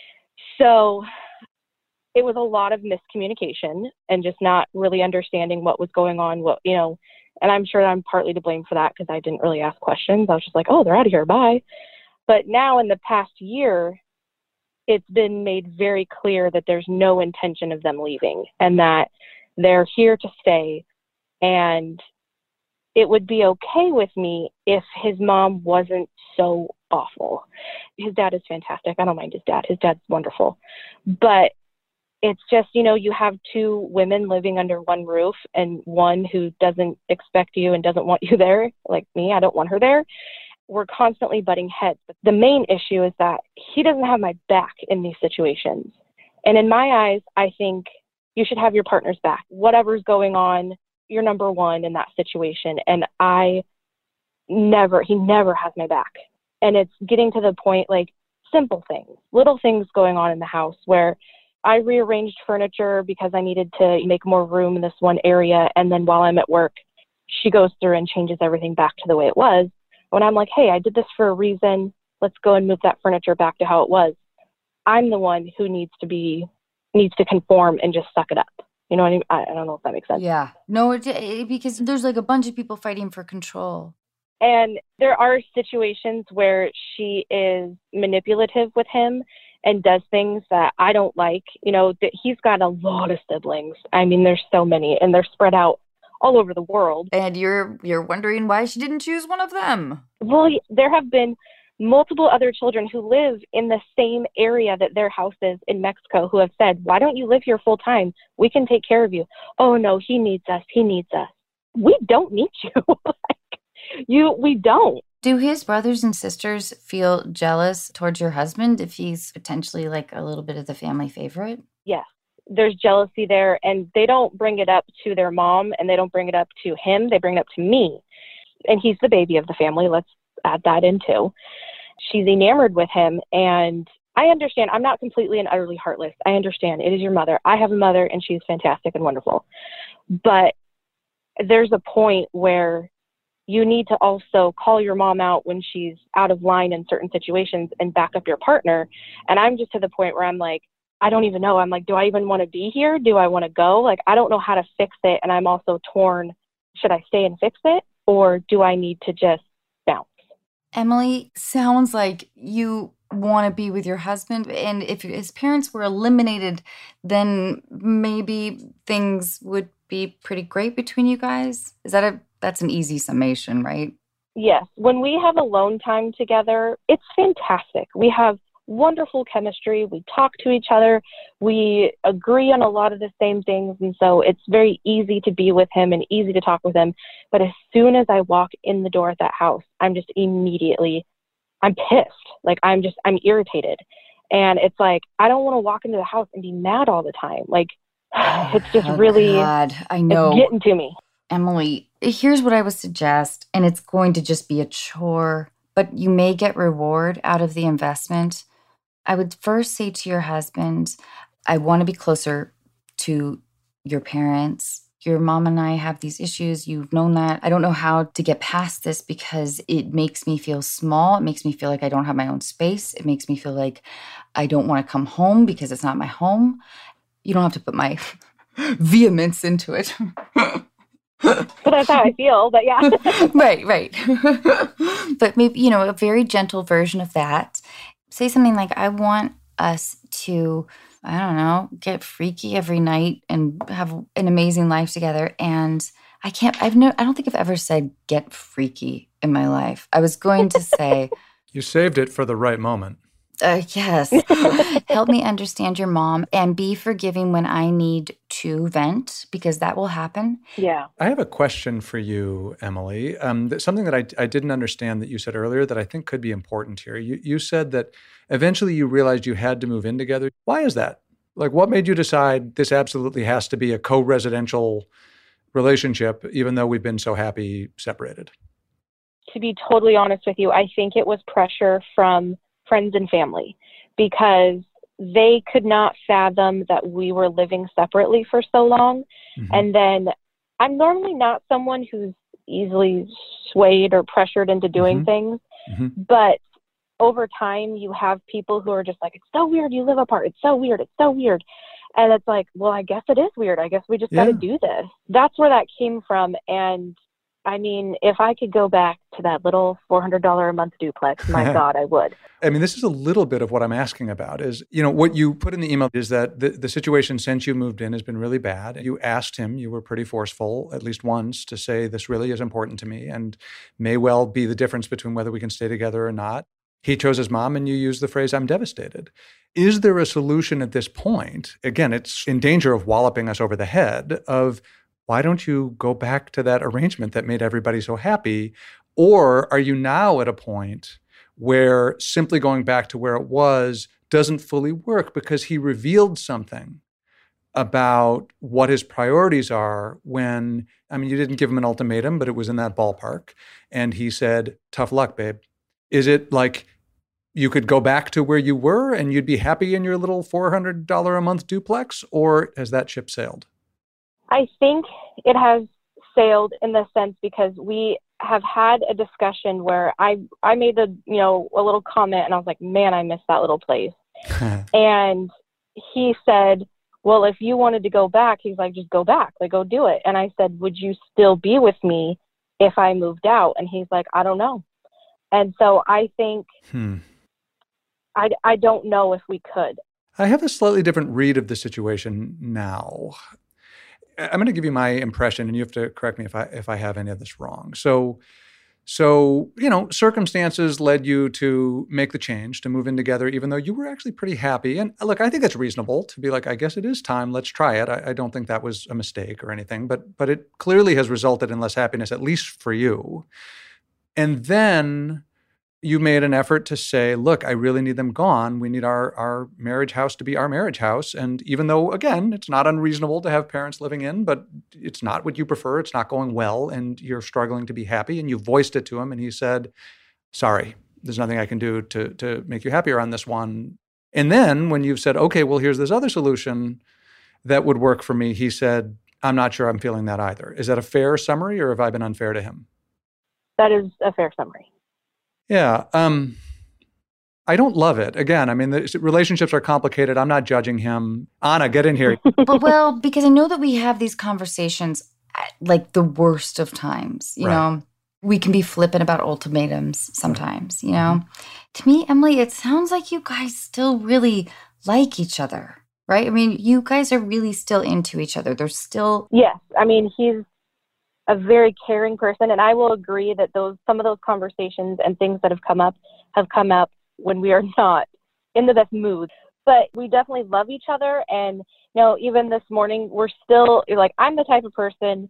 So it was a lot of miscommunication and just not really understanding what was going on, and I'm sure I'm partly to blame for that because I didn't really ask questions. I was just like, oh, they're out of here. Bye. But now in the past year, it's been made very clear that there's no intention of them leaving and that they're here to stay. And it would be okay with me if his mom wasn't so awful. His dad is fantastic. I don't mind his dad. His dad's wonderful. But it's just, you have 2 women living under one roof and one who doesn't expect you and doesn't want you there. Like me, I don't want her there. We're constantly butting heads. But the main issue is that he doesn't have my back in these situations. And in my eyes, I think you should have your partner's back. Whatever's going on, you're number one in that situation. And he never has my back. And it's getting to the point, like, simple things, little things going on in the house where I rearranged furniture because I needed to make more room in this one area. And then while I'm at work, she goes through and changes everything back to the way it was. When I'm like, hey, I did this for a reason. Let's go and move that furniture back to how it was. I'm the one who needs to conform and just suck it up. You know what I mean? I don't know if that makes sense. Yeah. No, because there's like a bunch of people fighting for control. And there are situations where she is manipulative with him and does things that I don't like. You know, he's got a lot of siblings. I mean, there's so many, and they're spread out all over the world. And you're wondering why she didn't choose one of them. Well, there have been multiple other children who live in the same area that their house is in Mexico who have said, why don't you live here full time? We can take care of you. Oh, no, he needs us. He needs us. We don't need you. We don't. Do his brothers and sisters feel jealous towards your husband if he's potentially like a little bit of the family favorite? Yes. There's jealousy there, and they don't bring it up to their mom, and they don't bring it up to him. They bring it up to me. And he's the baby of the family. Let's add that in too. She's enamored with him, and I understand. I'm not completely and utterly heartless. I understand. It is your mother. I have a mother, and she's fantastic and wonderful. But there's a point where you need to also call your mom out when she's out of line in certain situations and back up your partner. And I'm just to the point where I'm like, I don't even know. I'm like, do I even want to be here? Do I want to go? Like, I don't know how to fix it. And I'm also torn. Should I stay and fix it? Or do I need to just bounce? Emily, sounds like you want to be with your husband. And if his parents were eliminated, then maybe things would be pretty great between you guys. That's an easy summation, right? Yes. When we have alone time together, it's fantastic. We have wonderful chemistry. We talk to each other. We agree on a lot of the same things. And so it's very easy to be with him and easy to talk with him. But as soon as I walk in the door at that house, I'm just immediately, I'm pissed. Like, I'm irritated. And it's like, I don't want to walk into the house and be mad all the time. Like, it's just really, God, I know. It's getting to me. Emily, here's what I would suggest, and it's going to just be a chore, but you may get reward out of the investment. I would first say to your husband, I want to be closer to your parents. Your mom and I have these issues. You've known that. I don't know how to get past this because it makes me feel small. It makes me feel like I don't have my own space. It makes me feel like I don't want to come home because it's not my home. You don't have to put my vehemence into it. But that's how I feel, but yeah. Right. But maybe, a very gentle version of that. Say something like, I want us to, I don't know, get freaky every night and have an amazing life together. And I don't think I've ever said get freaky in my life. I was going to say. You saved it for the right moment. Yes. Help me understand your mom and be forgiving when I need to vent, because that will happen. Yeah. I have a question for you, Emily. Something that I didn't understand that you said earlier that I think could be important here. You said that eventually you realized you had to move in together. Why is that? Like, what made you decide this absolutely has to be a co-residential relationship, even though we've been so happy separated? To be totally honest with you, I think it was pressure from friends and family, because they could not fathom that we were living separately for so long. Mm-hmm. And then I'm normally not someone who's easily swayed or pressured into doing mm-hmm. things. Mm-hmm. But over time, you have people who are just like, it's so weird you live apart. It's so weird. It's so weird. And it's like, well, I guess it is weird. I guess we just got to do this. That's where that came from. And I mean, if I could go back to that little $400 a month duplex, my God, I would. I mean, this is a little bit of what I'm asking about is, what you put in the email is that the situation since you moved in has been really bad. You asked him, you were pretty forceful, at least once, to say this really is important to me and may well be the difference between whether we can stay together or not. He chose his mom, and you used the phrase, I'm devastated. Is there a solution at this point? Again, it's in danger of walloping us over the head of, why don't you go back to that arrangement that made everybody so happy? Or are you now at a point where simply going back to where it was doesn't fully work because he revealed something about what his priorities are when, you didn't give him an ultimatum, but it was in that ballpark. And he said, tough luck, babe. Is it like you could go back to where you were and you'd be happy in your little $400 a month duplex, or has that ship sailed? I think it has sailed in the sense because we have had a discussion where I made a little comment and I was like, man, I miss that little place. And he said, well, if you wanted to go back, he's like, just go back, like, go do it. And I said, would you still be with me if I moved out? And he's like, I don't know. And so I think, I don't know if we could. I have a slightly different read of the situation now. I'm going to give you my impression, and you have to correct me if I have any of this wrong. So, circumstances led you to make the change, to move in together, even though you were actually pretty happy. And look, I think it's reasonable to be like, I guess it is time. Let's try it. I don't think that was a mistake or anything, but it clearly has resulted in less happiness, at least for you. And then you made an effort to say, look, I really need them gone. We need our marriage house to be our marriage house. And even though, again, it's not unreasonable to have parents living in, but it's not what you prefer. It's not going well. And you're struggling to be happy. And you voiced it to him. And he said, sorry, there's nothing I can do to make you happier on this one. And then when you've said, okay, well, here's this other solution that would work for me, he said, I'm not sure I'm feeling that either. Is that a fair summary, or have I been unfair to him? That is a fair summary. Yeah. I don't love it. Again, I mean, the relationships are complicated. I'm not judging him. Anna, get in here. Well, because I know that we have these conversations at like the worst of times, you know. We can be flippant about ultimatums sometimes, you know. To me, Emily, it sounds like you guys still really like each other, right? I mean, you guys are really still into each other. There's still... Yes. I mean, he's a very caring person, and I will agree that some of those conversations and things that have come up when we are not in the best mood. But we definitely love each other, and even this morning we're still like, I'm the type of person,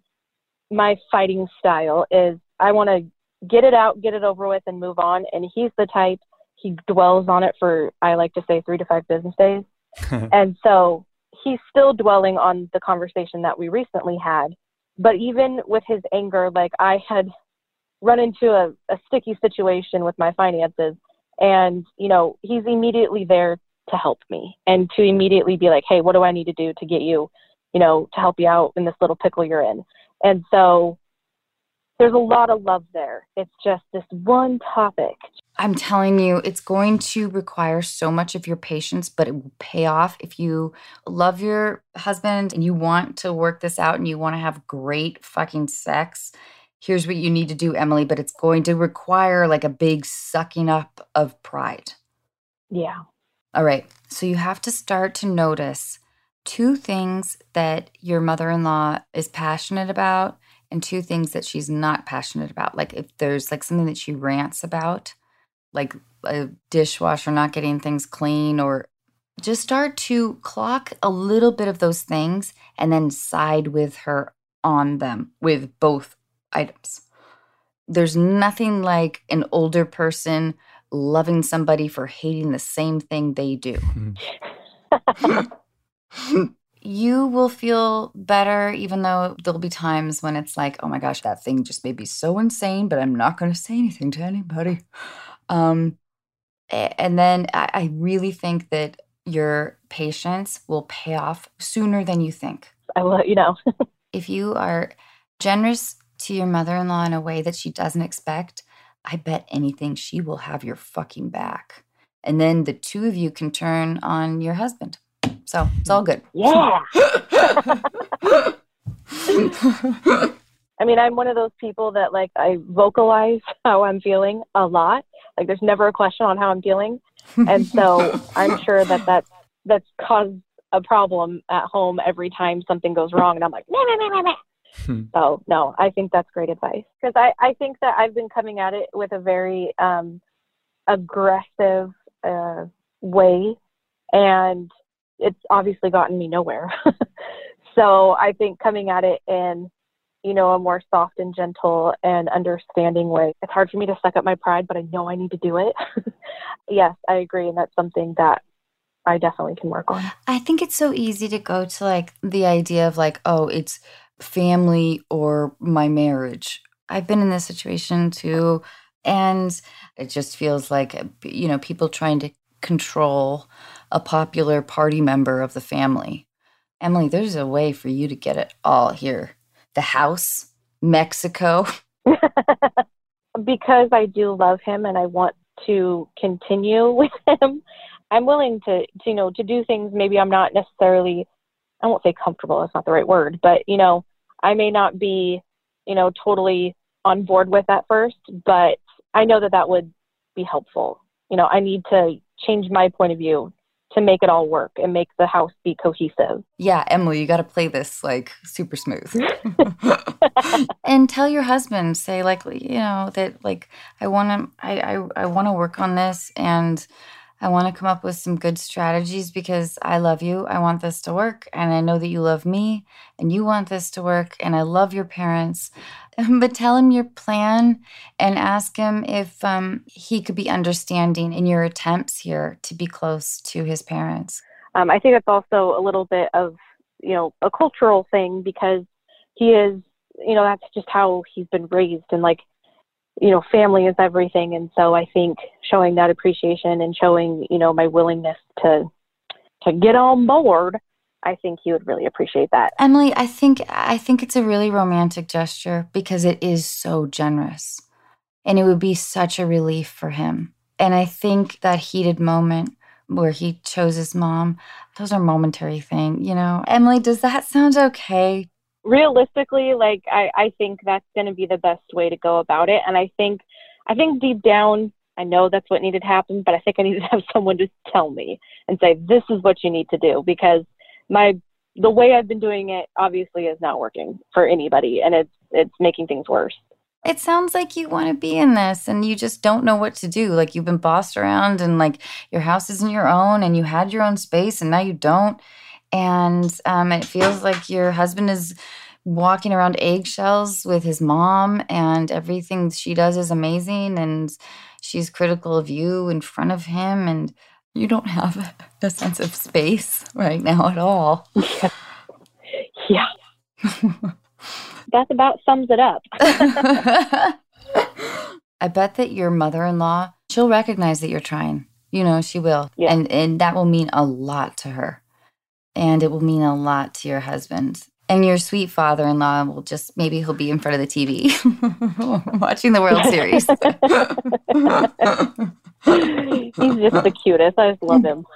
my fighting style is I want to get it out, get it over with, and move on. And he's the type, he dwells on it for, I like to say, 3 to 5 business days. And so he's still dwelling on the conversation that we recently had. But even with his anger, like, I had run into a sticky situation with my finances, and, he's immediately there to help me and to immediately be like, hey, what do I need to do to get you, to help you out in this little pickle you're in? And so there's a lot of love there. It's just this one topic. I'm telling you, it's going to require so much of your patience, but it will pay off if you love your husband and you want to work this out and you want to have great fucking sex. Here's what you need to do, Emily, but it's going to require like a big sucking up of pride. Yeah. All right. So you have to start to notice 2 things that your mother-in-law is passionate about and 2 things that she's not passionate about. Like if there's like something that she rants about, like a dishwasher not getting things clean, or just start to clock a little bit of those things and then side with her on them with both items. There's nothing like an older person loving somebody for hating the same thing they do. You will feel better, even though there'll be times when it's like, oh my gosh, that thing just made me so insane, but I'm not going to say anything to anybody. And then I really think that your patience will pay off sooner than you think. I will let you know. If you are generous to your mother-in-law in a way that she doesn't expect, I bet anything she will have your fucking back. And then the 2 of you can turn on your husband. So it's all good. Yeah. I mean, I'm one of those people that like, I vocalize how I'm feeling a lot. Like there's never a question on how I'm feeling. And so I'm sure that's caused a problem at home every time something goes wrong. And I'm like, nah. So no, I think that's great advice. Because I think that I've been coming at it with a very aggressive way. And it's obviously gotten me nowhere. So I think coming at it in, a more soft and gentle and understanding way. It's hard for me to suck up my pride, but I know I need to do it. Yes, I agree. And that's something that I definitely can work on. I think it's so easy to go to like the idea of like, oh, it's family or my marriage. I've been in this situation too. And it just feels like, people trying to control a popular party member of the family. Emily, there's a way for you to get it all here. The house, Mexico. Because I do love him and I want to continue with him, I'm willing to do things maybe I'm not necessarily, I won't say comfortable, that's not the right word, but, I may not be, totally on board with at first, but I know that would be helpful. I need to change my point of view to make it all work and make the house be cohesive. Yeah, Emily, you got to play this like super smooth. And tell your husband, say that I want to work on this, and I want to come up with some good strategies because I love you. I want this to work, and I know that you love me, and you want this to work, and I love your parents. But tell him your plan and ask him if he could be understanding in your attempts here to be close to his parents. I think it's also a little bit of, a cultural thing because he is, that's just how he's been raised, and family is everything. And so I think showing that appreciation and showing, my willingness to get on board, I think he would really appreciate that. Emily, I think it's a really romantic gesture because it is so generous, and it would be such a relief for him. And I think that heated moment where he chose his mom, those are momentary things, Emily, does that sound okay? Realistically, I think that's going to be the best way to go about it. And I think deep down, I know that's what needed to happen, but I think I need to have someone just tell me and say, this is what you need to do, because the way I've been doing it obviously is not working for anybody, and it's making things worse. It sounds like you want to be in this and you just don't know what to do. Like you've been bossed around and your house isn't your own and you had your own space and now you don't. And it feels like your husband is walking around eggshells with his mom, and everything she does is amazing, and she's critical of you in front of him, and you don't have a sense of space right now at all. Yeah. That about sums it up. I bet that your mother-in-law, she'll recognize that you're trying. She will. Yeah. And that will mean a lot to her. And it will mean a lot to your husband. And your sweet father-in-law will just, maybe he'll be in front of the TV watching the World Series. He's just the cutest. I just love him.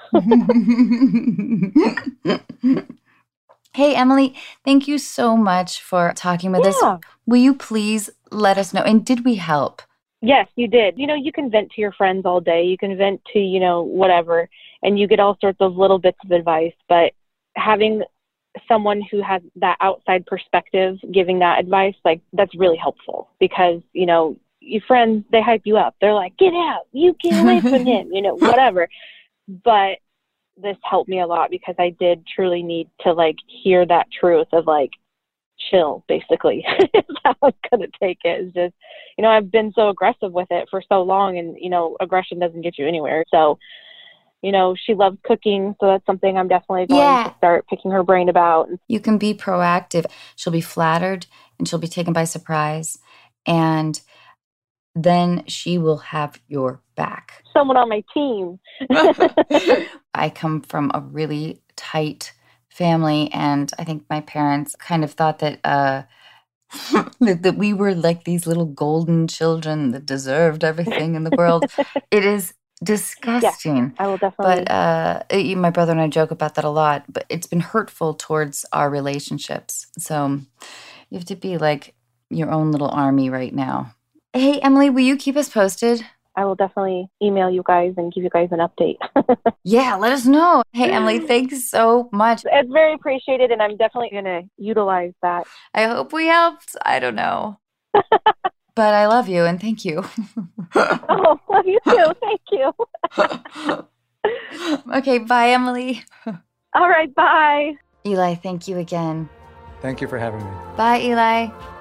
Hey, Emily, thank you so much for talking with us. Will you please let us know? And did we help? Yes, you did. You can vent to your friends all day. You can vent to, whatever, and you get all sorts of little bits of advice. But having someone who has that outside perspective giving that advice, that's really helpful because, your friends, they hype you up. They're like, get out, you get away from him, whatever. But this helped me a lot because I did truly need to hear that truth of chill, basically. Is how I'm going to take it. It's just, I've been so aggressive with it for so long, and, aggression doesn't get you anywhere. So, she loves cooking. So that's something I'm definitely going to start picking her brain about. You can be proactive. She'll be flattered and she'll be taken by surprise. And then she will have your back. Someone on my team. I come from a really tight family, and I think my parents kind of thought that that we were like these little golden children that deserved everything in the world. It is disgusting. Yeah, I will definitely. But my brother and I joke about that a lot, but it's been hurtful towards our relationships. So you have to be like your own little army right now. Hey, Emily, will you keep us posted? I will definitely email you guys and give you guys an update. Yeah, let us know. Hey, Emily, thanks so much. It's very appreciated, and I'm definitely going to utilize that. I hope we helped. I don't know. But I love you, and thank you. Oh, love you too. Thank you. Okay, bye, Emily. All right, bye. Eli, thank you again. Thank you for having me. Bye, Eli.